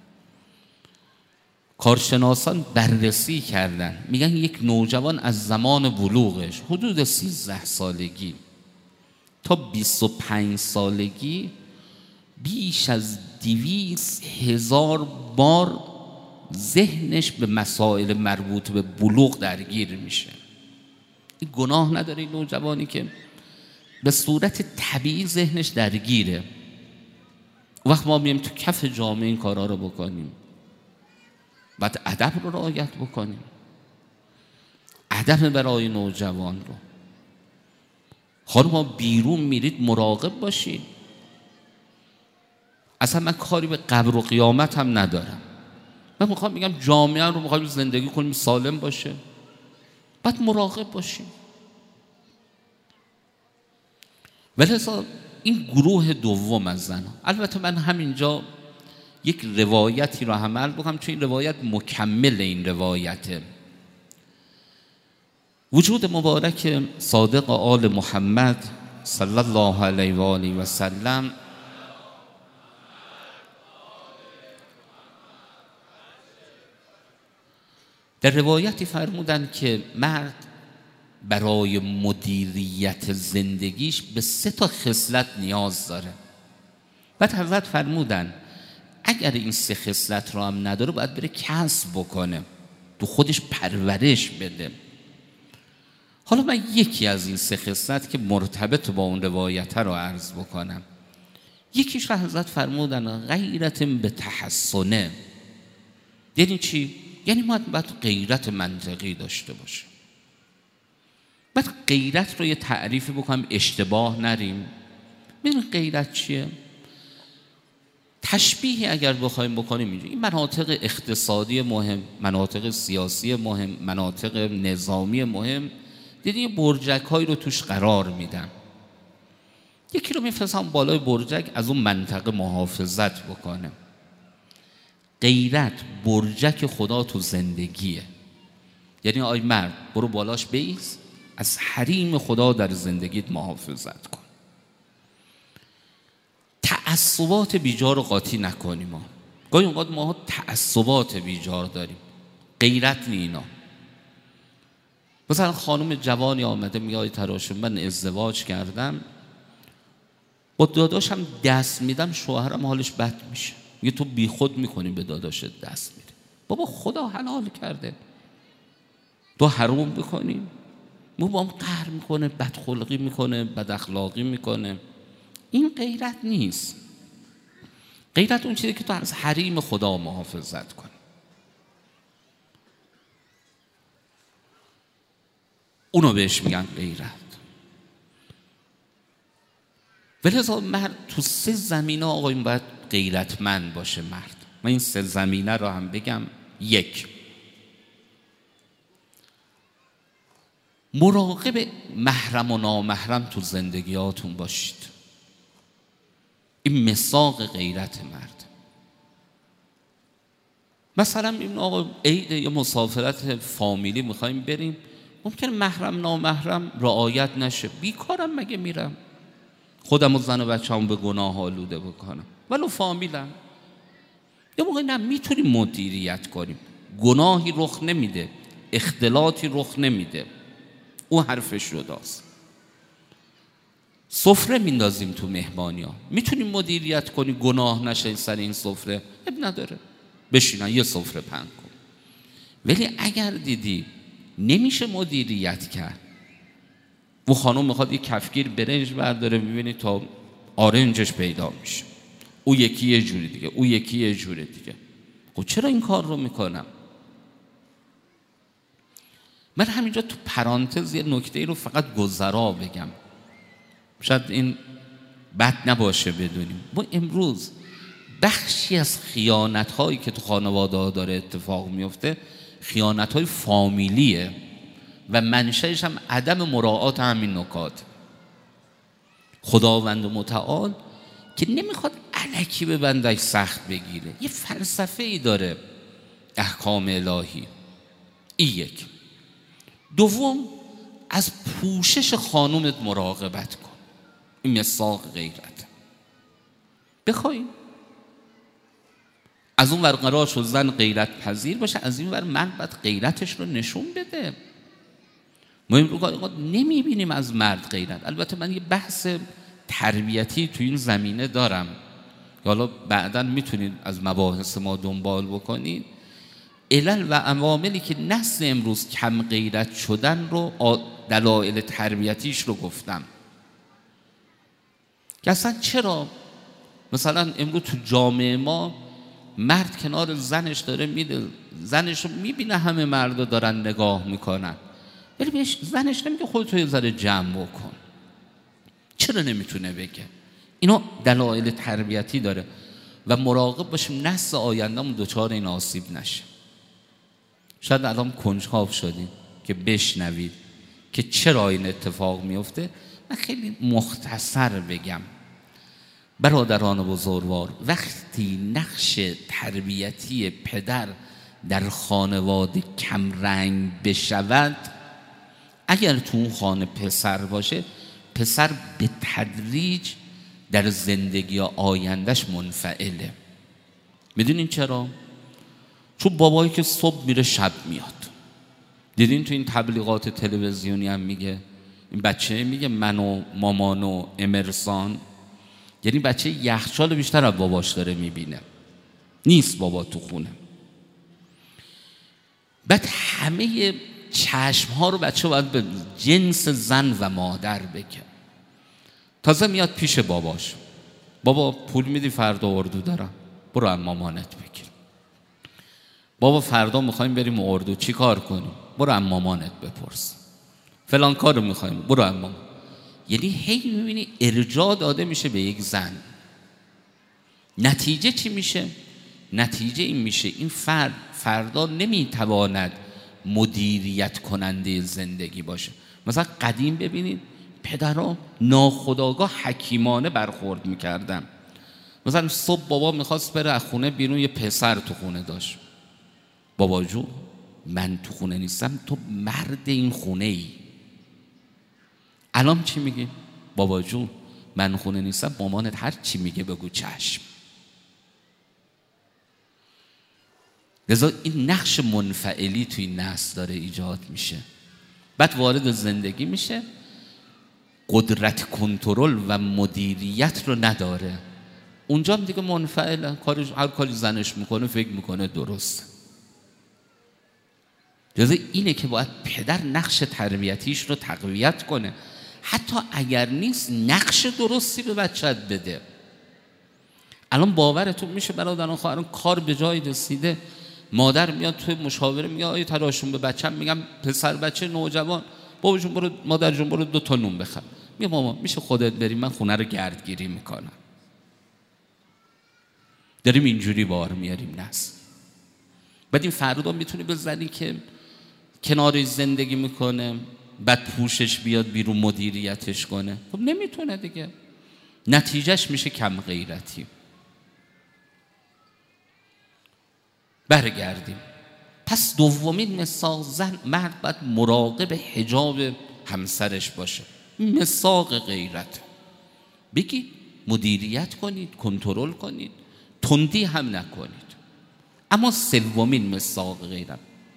کارشناسان بررسی کردن، میگن یک نوجوان از زمان بلوغش حدود 13 سالگی تا 25 سالگی بیش از 200,000 بار ذهنش به مسائل مربوط به بلوغ درگیر میشه. این گناه نداره این نوجوانی که به صورت طبیعی ذهنش درگیره. وقت ما میایم تو کف جامعه این کارا رو بکنیم، باید ادب رو رعایت بکنیم، ادب برای نوجوان رو. خانم بیرون میرید مراقب باشید. اصلا من کاری به قبر و قیامت هم ندارم، من میخوام بگم جامعه رو میخوایم زندگی کنیم سالم باشه، باید مراقب باشیم. ولی این گروه دوم از زنان، البته من همینجا یک روایتی رو عمل بکنم، چون این روایت مکمل این روایته. وجود مبارک صادق آل محمد صلی الله علیه و آله و سلم در روایتی فرمودن که مرد برای مدیریت زندگیش به 3 خصلت نیاز داره. بعد حضرت فرمودن اگر این 3 خصلت رو هم نداره باید بره کسب بکنه، تو خودش پرورش بده. حالا من یکی از این 3 خصلت که مرتبط با اون روایت رو عرض بکنم. یکیش رو حضرت فرمودن غیرت به تحسنه. یعنی چی؟ یعنی ما باید غیرت منطقی داشته باشیم. باید غیرت رو یه تعریفی بکنم اشتباه نریم. ببین غیرت چیه؟ تشبیهی اگر بخوایم بکنیم اینجا، این مناطق اقتصادی مهم، مناطق سیاسی مهم، مناطق نظامی مهم، دیدین برجک هایی رو توش قرار میدن. یکی رو میفرستم بالای برجک از اون منطقه محافظت بکنه. غیرت برجک خدا تو زندگیه. یعنی آی مرد برو بالاش بیس، از حریم خدا در زندگیت محافظت کن. تعصبات بیجار رو قاطی نکنیم. ما گاهی اوقات ما تعصبات بیجار داریم، غیرت نی اینا. مثلا خانم جوانی آمده میگه آی تراشم من ازدواج کردم، با داداشم دست میدم شوهرم حالش بد میشه. میگه تو بی خود میکنی به داداشت دست میده. بابا خدا حلال کرده، تو حرام بکنی؟ مو با هم قهر میکنه، بدخلقی میکنه، بد اخلاقی میکنه. این غیرت نیست. غیرت اون چیزی که تو از حریم خدا محافظت کنی. اونو بهش میگن غیرت. ولذا مرد تو 3 زمینه آقایون باید غیرتمند باشه مرد. من این 3 زمینه رو هم بگم. 1، مراقب محرم و نامحرم تو زندگیاتون باشید. این مساق غیرت مرد. مثلا این آقا عید یا مسافرت فامیلی میخوایم بریم، ممکن محرم نامحرم رعایت نشه. بیکارم مگه میرم خودم و زن و بچه‌مو به گناه آلوده بکنم؟ ولو فامیلم. یه موقع نه میتونیم مدیریت کنیم، گناهی رخ نمیده، اختلاطی رخ نمیده، او حرفش جداست. سفره میندازیم تو مهمانی ها، میتونیم مدیریت کنی گناه نشه سر این سفره، اب نداره بشینن یه سفره پهن کن. ولی اگر دیدی نمیشه مدیریت کرد، و خانم میخواد یه کفگیر برنج برداره، میبینی تا آرنجش پیدا میشه، او یکی یه جوری دیگه، او یکی یه جوری دیگه. خب چرا این کار رو میکنم؟ من همینجا تو پرانتز یه نکته رو فقط گذرا بگم، شاید این بد نباشه بدونیم. ما امروز بخشی از خیانت‌هایی که تو خانواده‌ها داره اتفاق میفته خیانت‌های فامیلیه و منشأش هم عدم مراعات همین نکات. خداوند متعال که نمیخواد الکی به بندش سخت بگیره، یه فلسفه‌ای داره احکام الهی. این 1. 2، از پوشش خانومت مراقبت کن. این مساق غیرت. بخوایم از اون ور قرار شد زن غیرت پذیر باشه، از این ور مرد باید غیرتش رو نشون بده. ما این رو نمیبینیم از مرد غیرت. البته من یه بحث تربیتی تو این زمینه دارم، حالا بعداً میتونید از مباحث ما دنبال بکنید. علل و عواملی که نسل امروز کم غیرت شدن رو، دلایل تربیتیش رو گفتم که اصلا چرا مثلا امروز تو جامعه ما مرد کنار زنش داره میده، زنش رو میبینه همه مردا دارن نگاه میکنن، ولی بهش زنش نمیگه خودتو یه ذره جمع بکن. چرا نمیتونه بگه؟ اینا دلایل تربیتی داره و مراقب باشیم نسل آینده‌مون دچار این آسیب نشه. شاید الان کنجکاو شدیم که بشنوید که چرا این اتفاق میفته. من خیلی مختصر بگم. برادران بزرگوار، وقتی نقش تربیتی پدر در خانواده کمرنگ بشود، اگر تو اون خانه پسر باشه، پسر به تدریج در زندگی آیندهش منفعله. میدونین چرا؟ چون بابایی که صبح میره شب میاد. دیدین تو این تبلیغات تلویزیونی هم میگه، این بچه میگه من و مامان و امرسان، یعنی بچه یخچال بیشتر از باباش داره میبینه، نیست بابا تو خونه. بعد همه چشم ها رو بچه باید به جنس زن و مادر بگه. تازه میاد پیش باباش، بابا پول میدی فردا اردو دارم، برو از مامانت بگیر. بابا فردا میخوایم بریم اردو، چی کار کنیم؟ برو از مامانت بپرس. فلان کارو میخوایم، برو از مامان. یعنی هی میبینی ارجاع داده میشه به یک زن. نتیجه چی میشه؟ نتیجه این میشه این فردا نمیتواند مدیریت کننده زندگی باشه. مثلا قدیم ببینید پدرها ناخودآگاه حکیمانه برخورد میکردن. مثلا صبح بابا میخواست بره از خونه بیرون، یه پسر تو خونه داشت. بابا جون من تو خونه نیستم، تو مرد این خونه ای. الان چی میگی؟ بابا جون من خونه نیستم، مامانت هر چی میگه بگو چشم. لذا این نقش منفعلی توی نسل داره ایجاد میشه. بعد وارد زندگی میشه، قدرت کنترل و مدیریت رو نداره. اونجا هم دیگه منفعله، هر کاری زنش میکنه فکر میکنه درسته. لذا اینه که باید پدر نقش تربیتیش رو تقویت کنه، حتی اگر نیست نقش درستی به بچه‌ت بده. الان باورتون میشه برادران خواهران کار به جای رسیده، مادر میاد توی مشاوره میگه آیه تراشون به بچه‌م، میگم پسر بچه نوجوان، بابا جون برو، مادر جون برو 2 تا نون بخر. میگه ماما میشه خودت بریم، من خونه رو گردگیری میکنم. داریم اینجوری بار میاریم نسل. بعد این فردا میتونی بزنی که کنارش زندگی میکنه، بعد پوشش بیاد بیرون مدیریتش کنه. خب نمیتونه دیگه، نتیجهش میشه کم غیرتی. برگردیم. پس دومین مساق، زن مرد باید مراقب حجاب همسرش باشه. مساق غیرت بگید، مدیریت کنید، کنترل کنید، تندی هم نکنید. اما سومین مساق غیرت،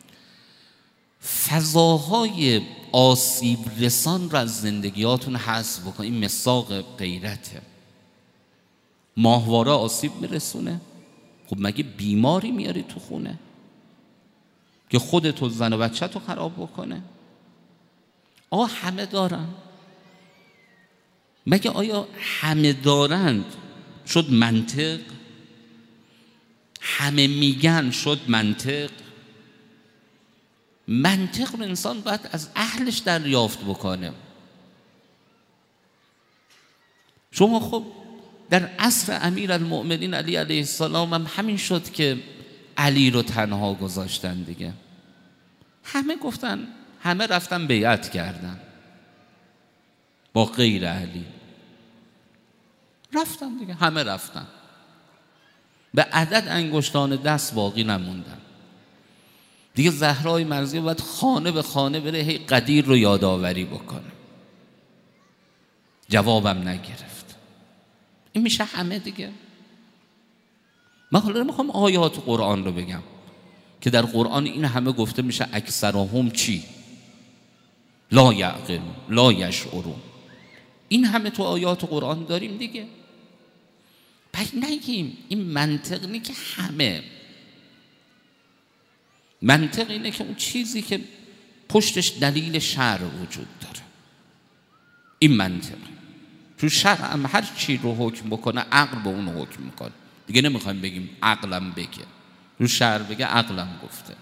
فضاهای آسیب رسان را از زندگیاتون حذف بکنید. این مساق غیرته. ماهواره آسیب میرسونه، خب مگه بیماری میاری تو خونه که خودتو زن و بچه تو خراب بکنه؟ همه دارن. مگه آیا همه دارند شد منطق؟ همه میگن شد منطق؟ منطق رو انسان باید از اهلش دریافت بکنه. شما خب در عصر امیرالمؤمنین علی علیه السلام هم همین شد که علی رو تنها گذاشتن دیگه. همه گفتن، همه رفتن بیعت کردن با غیر علی، رفتن دیگه، همه رفتن، به عدد انگشتان دست باقی نموندن دیگه. زهرای مرضیه باید خانه به خانه بره هی قدیر رو یادآوری بکنه، جوابم نگرفت. این میشه همه دیگه. من حالا میخوام آیات قرآن رو بگم که در قرآن این همه گفته میشه اکثرهم چی؟ لا یعقل لا یشعرون. این همه تو آیات قرآن داریم دیگه. پس نگیم این منطق نی که همه. منطق اینه که اون چیزی که پشتش دلیل شرع وجود داره، این منطق. تو شرع هم هر چی رو حکم بکنه عقل به اون حکم میکنه دیگه. نمیخوایم بگیم عقلم بگه، رو شرع بگه عقلم گفته.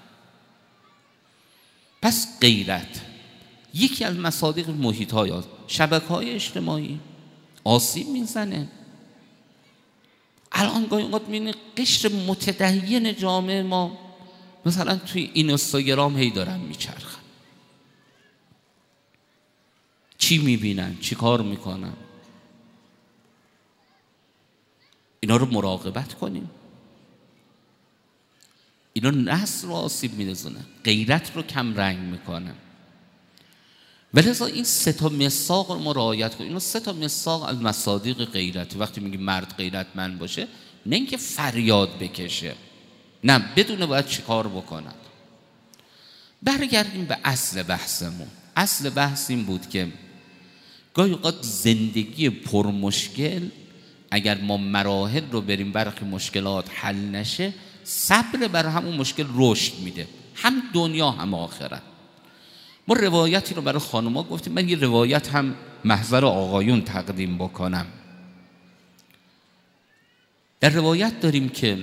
پس غیرت یکی از مصادیق محیط های شبکه‌های اجتماعی آسیب میزنه. الان گاهی اوقات میبینی قشر متدین جامعه ما مثلا توی اینستاگرام هی دارن میچرخن، چی میبینن، چی کار میکنن. اینا رو مراقبت کنیم. اینا نسل رو آسیب میرسونه، غیرت رو کم رنگ میکنه. ولذا این 3 مساق رو ما رعایت کنیم. اینا 3 مساق از مصادیق غیرت. وقتی میگیم مرد غیرتمند باشه، نه اینکه فریاد بکشه، نه، بدونه باید چی کار بکند. برگردیم به اصل بحثمون. اصل بحث این بود که گاهی اوقات زندگی پرمشکل، اگر ما مراحل رو بریم برخی مشکلات حل نشه، صبر بر همون مشکل رشد میده، هم دنیا هم آخرت. ما روایتی رو برای خانوما گفتیم، من یه روایت هم محضر آقایون تقدیم بکنم. در روایت داریم که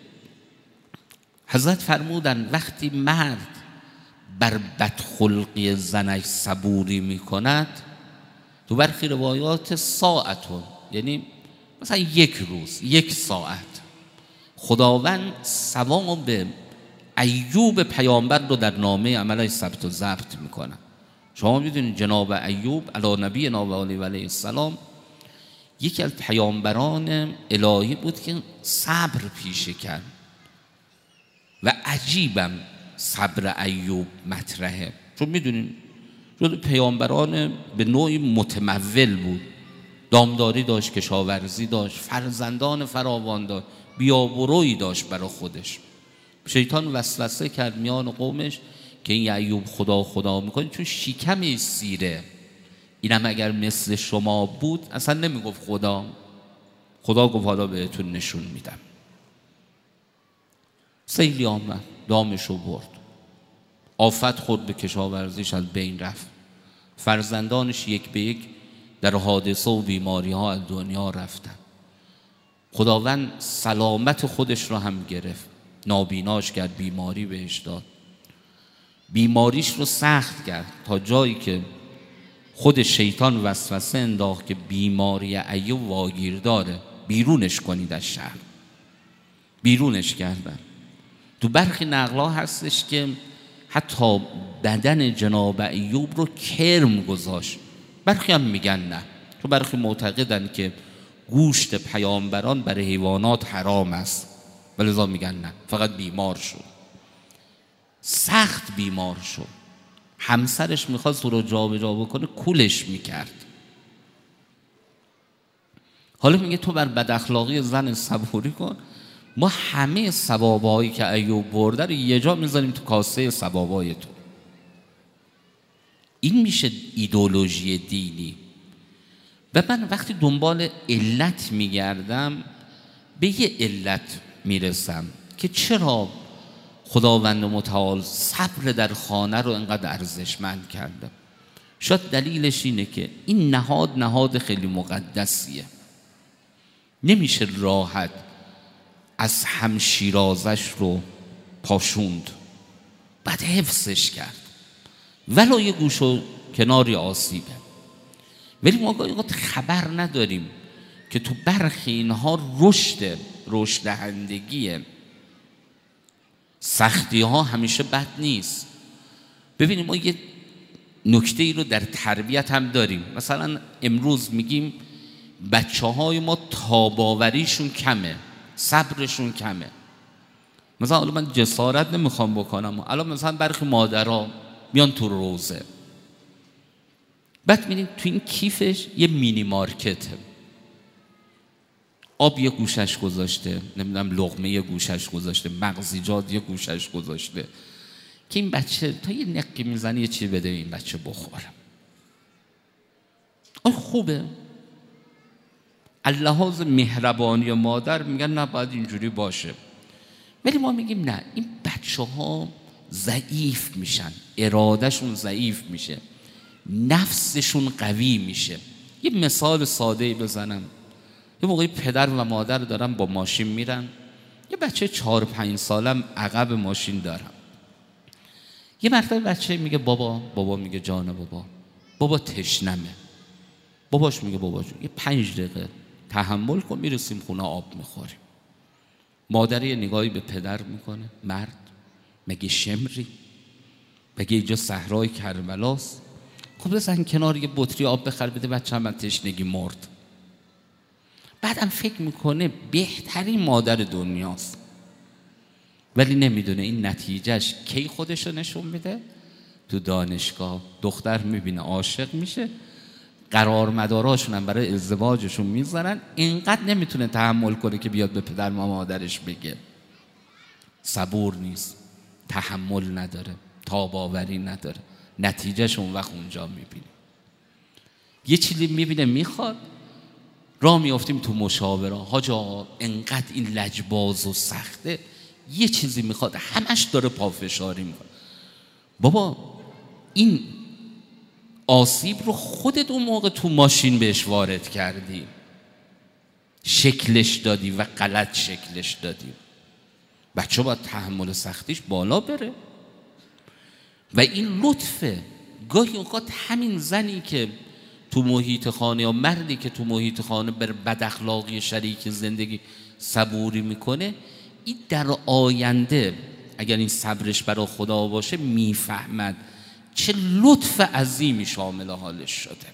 حضرت فرمودن وقتی مرد بر بدخلقی زنش صبوری میکند، تو برخی روایات ساعتون، یعنی مثلا یک روز، یک ساعت، خداوند ثواب ایوب پیامبر رو در نامه عملش ثبت و ضبط میکنه. شما میدونید جناب ایوب علی نبی و علیه السلام یکی از پیامبران الهی بود که صبر پیشه کرد و عجیبم صبر ایوب مطرحه، چون میدونید جز پیامبران به نوعی متمول بود، دامداری داشت، کشاورزی داشت، فرزندان فراوان داشت، بیابرویی داشت برای خودش. شیطان وسوسه کرد میان قومش که این ایوب خدا میکنه چون شکمش سیره، اینم اگر مثل شما بود اصلا نمیگفت خدا گفت حالا بهتون نشون میدم. سیلی آمد دامشو برد، آفت خورد به کشاورزیش، از بین رفت، فرزندانش یک به یک در حادثه و بیماری ها از دنیا رفتن. خداوند سلامت خودش رو هم گرفت، نابیناش کرد، بیماری بهش داد، بیماریش رو سخت کرد تا جایی که خود شیطان وسوسه انداخت که بیماری ایوب واگیر داره، بیرونش کنید از شهر. بیرونش کردن. تو برخی نقلا هستش که حتی بدن جناب ایوب رو کرم گذاشت. برخی هم میگن نه، تو برخی معتقدن که گوشت پیامبران برای حیوانات حرام است، ولذا میگن نه، فقط بیمار شد، سخت بیمار شد. همسرش میخواست رو جابجا بکنه، کولش میکرد. حالا میگه تو بر بد اخلاقی زن صبوری کن، ما همه ثوابایی که ایوب برده رو یه جا میذاریم تو کاسه ثوابای تو. این میشه ایدئولوژی دینی. و من وقتی دنبال علت میگردم به یه علت میرسم که چرا خداوند متعال صبر در خانه رو انقدر ارزشمند کرده. شاید دلیلش اینه که این نهاد خیلی مقدسیه، نمیشه راحت از هم شیرازش رو پاشوند، بعد حفظش کرد، ولو یه گوش و کناری آسیبه. ولی ما خبر نداریم که تو برخی اینها رشد دهندگیه. سختی ها همیشه بد نیست. ببینیم ما یه نکته ای رو در تربیت هم داریم. مثلا امروز میگیم بچه های ما تاباوریشون کمه، صبرشون کمه. مثلا حالا من جسارت نمیخوام بکنم، الان مثلا برخی مادرها میان تو روزه، بعد می‌بینیم تو این کیفش یه مینی مارکته، آب یه گوشش گذاشته، نمیدونم لقمه یه گوشش گذاشته، مغزیجات یه گوشش گذاشته، که این بچه تا یه نقی میزنه یه چیز بده این بچه بخوره. خوبه. اللحاظ مهربانی مادر میگن نه باید اینجوری باشه، ولی ما میگیم نه، این بچه ها ضعیف میشن، ارادهشون ضعیف میشه، نفسشون قوی میشه. یه مثال ساده بزنم. یه موقعی پدر و مادر دارن با ماشین میرن، یه بچه 4-5 سالم عقب ماشین دارم. یه مرتبه بچه میگه بابا میگه جان بابا تشنمه. باباش میگه بابا جون یه 5 دقیقه تحمل کن، میرسیم خونه آب میخوریم. مادر یه نگاهی به پدر میکنه، مرد مگه شمری؟ مگه اینجا صحرای کربلاست؟ خب بزن کنار یه بطری آب بخر بده بچه هم تشنگی مرد. بعدم فکر میکنه بهترین مادر دنیاست، ولی نمیدونه این نتیجهش کی خودشو نشون میده. تو دانشگاه دختر میبینه عاشق میشه، قرار مداراشون هم برای ازدواجشون میذارن، اینقدر نمیتونه تحمل کنه که بیاد به پدر و مادرش بگه. صبور نیست، تحمل نداره، تاباوری نداره، نتیجهش اون وقت اونجا میبینه. یه چیزی میبینه میخواد، راه میافتیم تو مشاوره، حاج آقا انقدر این لجباز و سخته، یه چیزی میخواد همش داره پافشاری میکنه. بابا این آسیب رو خودت اون موقع تو ماشین بهش وارد کردی، شکلش دادی و غلط شکلش دادی. بچه باید تحمل سختیش بالا بره و این لطفه. گاهی اوقات همین زنی که تو محیط خانه یا مردی که تو محیط خانه بر بد اخلاقی شریک زندگی صبوری میکنه، این در آینده اگر این صبرش برای خدا باشه میفهمد چه لطف عظیمی شامل حالش شده.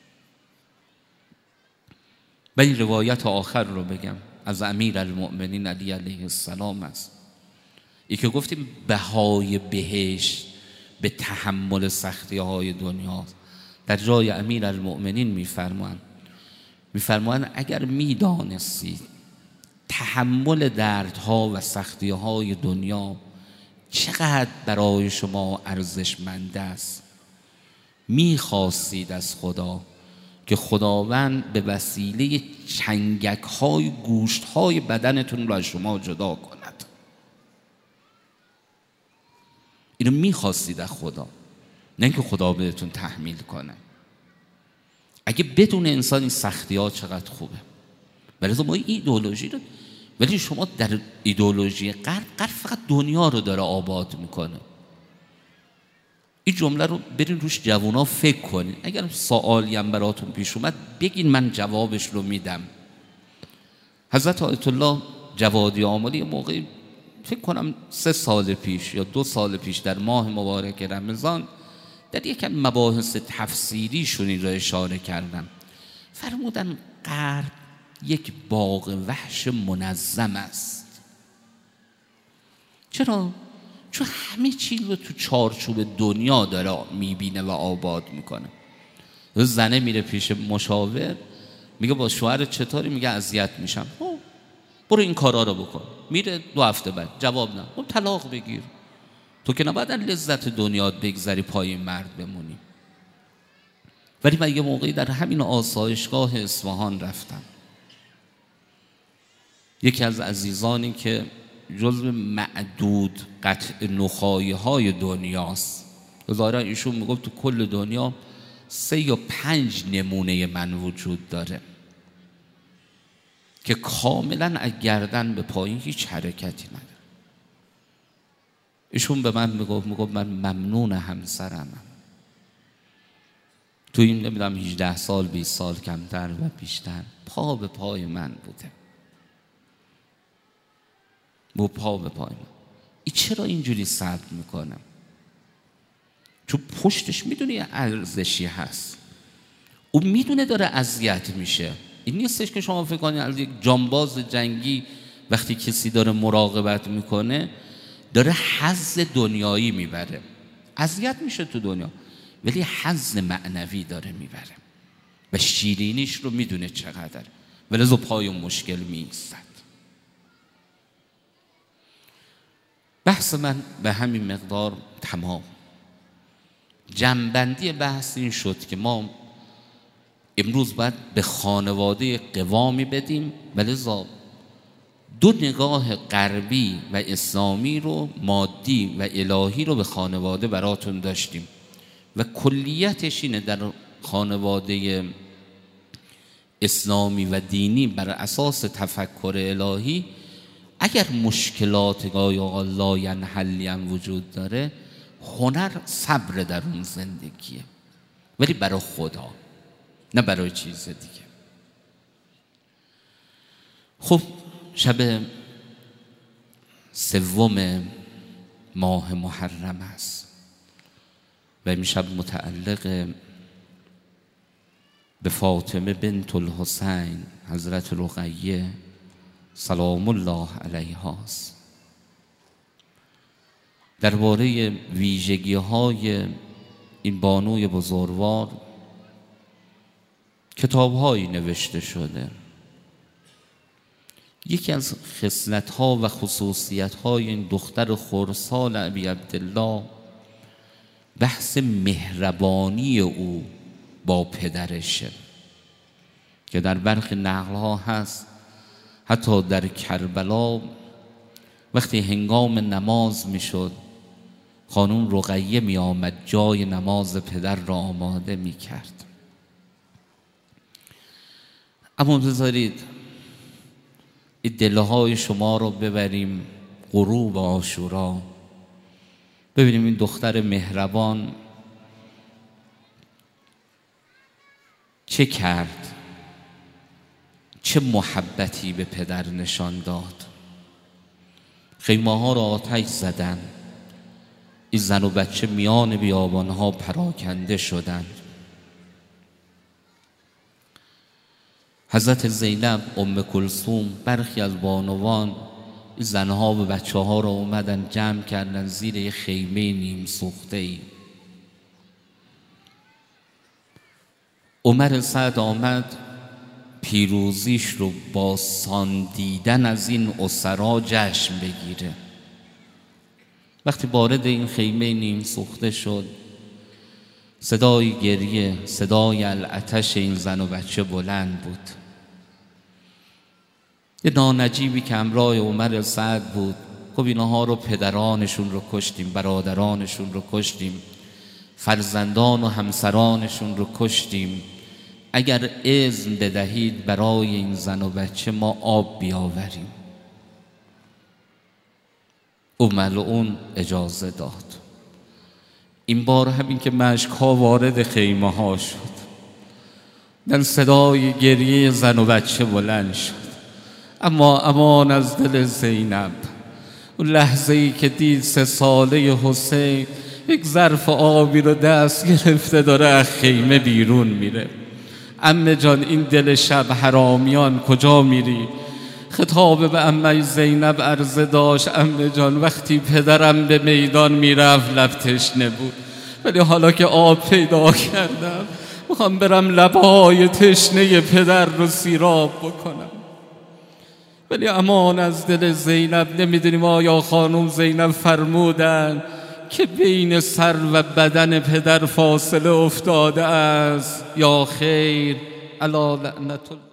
و این روایت آخر رو بگم از امیرالمؤمنین علی علیه السلام است. ای که گفتیم بهای بهشت به تحمل سختی های دنیاست. در جای امیرالمؤمنین میفرمایند اگر میدانستید تحمل دردها و سختی های دنیا چقدر برای شما ارزشمند است، میخواستید از خدا که خداوند به وسیله چنگک های گوشت های بدنتون رو از شما جدا کند. اینو میخواستید از خدا، نه اینکه خدا بهتون تحمیل کنه. اگه بدون انسان این سختی ها چقدر خوبه. ولی ما این ایدئولوژی رو، ولی شما در ایدئولوژی غرب فقط دنیا رو داره آباد میکنه. این جمله رو برین روش جوونا فکر کنین. اگر سوالی هم براتون پیش اومد بگین، من جوابش رو میدم. حضرت آیت الله جوادی آملی موقعی فکر کنم 3 سال پیش یا 2 سال پیش در ماه مبارک رمضان در یک مباحث تفسیریشون این را اشاره کردم. فرمودن غرب یک باغ وحش منظم است. چرا؟ چون همه چیز رو تو چارچوب دنیا داره میبینه و آباد میکنه. زنه میره پیش مشاور میگه با شوهر چطوری؟ میگه اذیت میشم. برو این کارا رو بکن. میره 2 هفته بعد جواب نه. طلاق بگیر. تو که نباید لذت دنیا بگذری پای مرد بمونی. ولی من یه موقعی در همین آسایشگاه اصفهان رفتم. یکی از عزیزانی که جزو معدود قطع نخایی های دنیاست، ظاهرا ایشون میگفت تو کل دنیا 3 یا 5 نمونه من وجود داره که کاملا از گردن به پایین هیچ حرکتی نداره. ایشون به من میگفت من ممنون همسرم. تو این نمیدونم 18 سال 20 سال کمتر و بیشتر پا به پای من بوده. پا به پای من. این چرا اینجوری صبر میکنم؟ چون پشتش میدونه یه ارزشی هست. اون میدونه داره اذیت میشه. این نیستش که شما فکر کنید از یک جانباز جنگی وقتی کسی داره مراقبت میکنه داره حظ دنیایی میبره. اذیت میشه تو دنیا ولی حظ معنوی داره میبره و شیرینیش رو میدونه چقدر، ولی زو پای اون مشکل میستد. بحث من به همین مقدار تمام. جمع‌بندی بحث این شد که ما امروز باید به خانواده قوامی بدیم، ولی 2 نگاه غربی و اسلامی رو، مادی و الهی رو به خانواده براتون داشتیم و کلیتش اینه در خانواده اسلامی و دینی بر اساس تفکر الهی اگر مشکلات گایا لا ینحلی هم وجود داره، هنر صبر در اون زندگیه، ولی برای خدا نه برای چیز دیگه. خب شب 3 ماه محرم است و این شب متعلق به فاطمه بنت الحسین حضرت رقیه سلام الله علیها است. درباره ویژگی های این بانوی بزرگوار کتاب هایی نوشته شده. یکی از خصلت ها و خصوصیت های این دختر خرسال ابی عبدالله بحث مهربانی او با پدرشه که در برخی نقل ها هست حتی در کربلا وقتی هنگام نماز می شد خانم رقیه می آمد جای نماز پدر را آماده می کرد. اما بذارید این دلهای شما رو ببریم غروب عاشورا، ببینیم این دختر مهربان چه کرد، چه محبتی به پدر نشان داد. خیمه ها را آتش زدن، این زن و بچه میان بیابان ها پراکنده شدند. حضرت زینب، ام کلثوم، برخی از بانوان این زنها و بچه ها را اومدن جمع کردن زیر یک خیمه نیم سوخته ای. عمر سعد آمد پیروزیش رو با ساندیدن از این اسرا جشن بگیره. وقتی وارد این خیمه نیم سوخته شد، صدای گریه، صدای العطش این زن و بچه بلند بود. یه نانجیبی که همراه عمر سعد بود گفت اینها رو پدرانشون رو کشتیم، برادرانشون رو کشتیم، فرزندان و همسرانشون رو کشتیم، اگر اذن بدهید برای این زن و بچه ما آب بیاوریم. او ملعون اجازه داد. این بار همین که مشک‌ها وارد خیمه ها شد، در صدای گریه زن و بچه بلند شد. اما امان از دل زینب، اون لحظه‌ای که دید 3 ساله حسین یک ظرف آبی رو دست گرفته داره از خیمه بیرون میره. عمه جان این دل شب حرامیان کجا میری؟ خطاب به عمه زینب عرضه داشت عمه جان وقتی پدرم به میدان میرفت لب تشنه بود، ولی حالا که آب پیدا کردم میخوام برم لبهای تشنه پدر رو سیراب بکنم. ولی امان از دل زینب، نمیدونیم آیا خانم زینب فرمودن که بین سر و بدن پدر فاصله افتاده است یا خیر؟ الا لعنت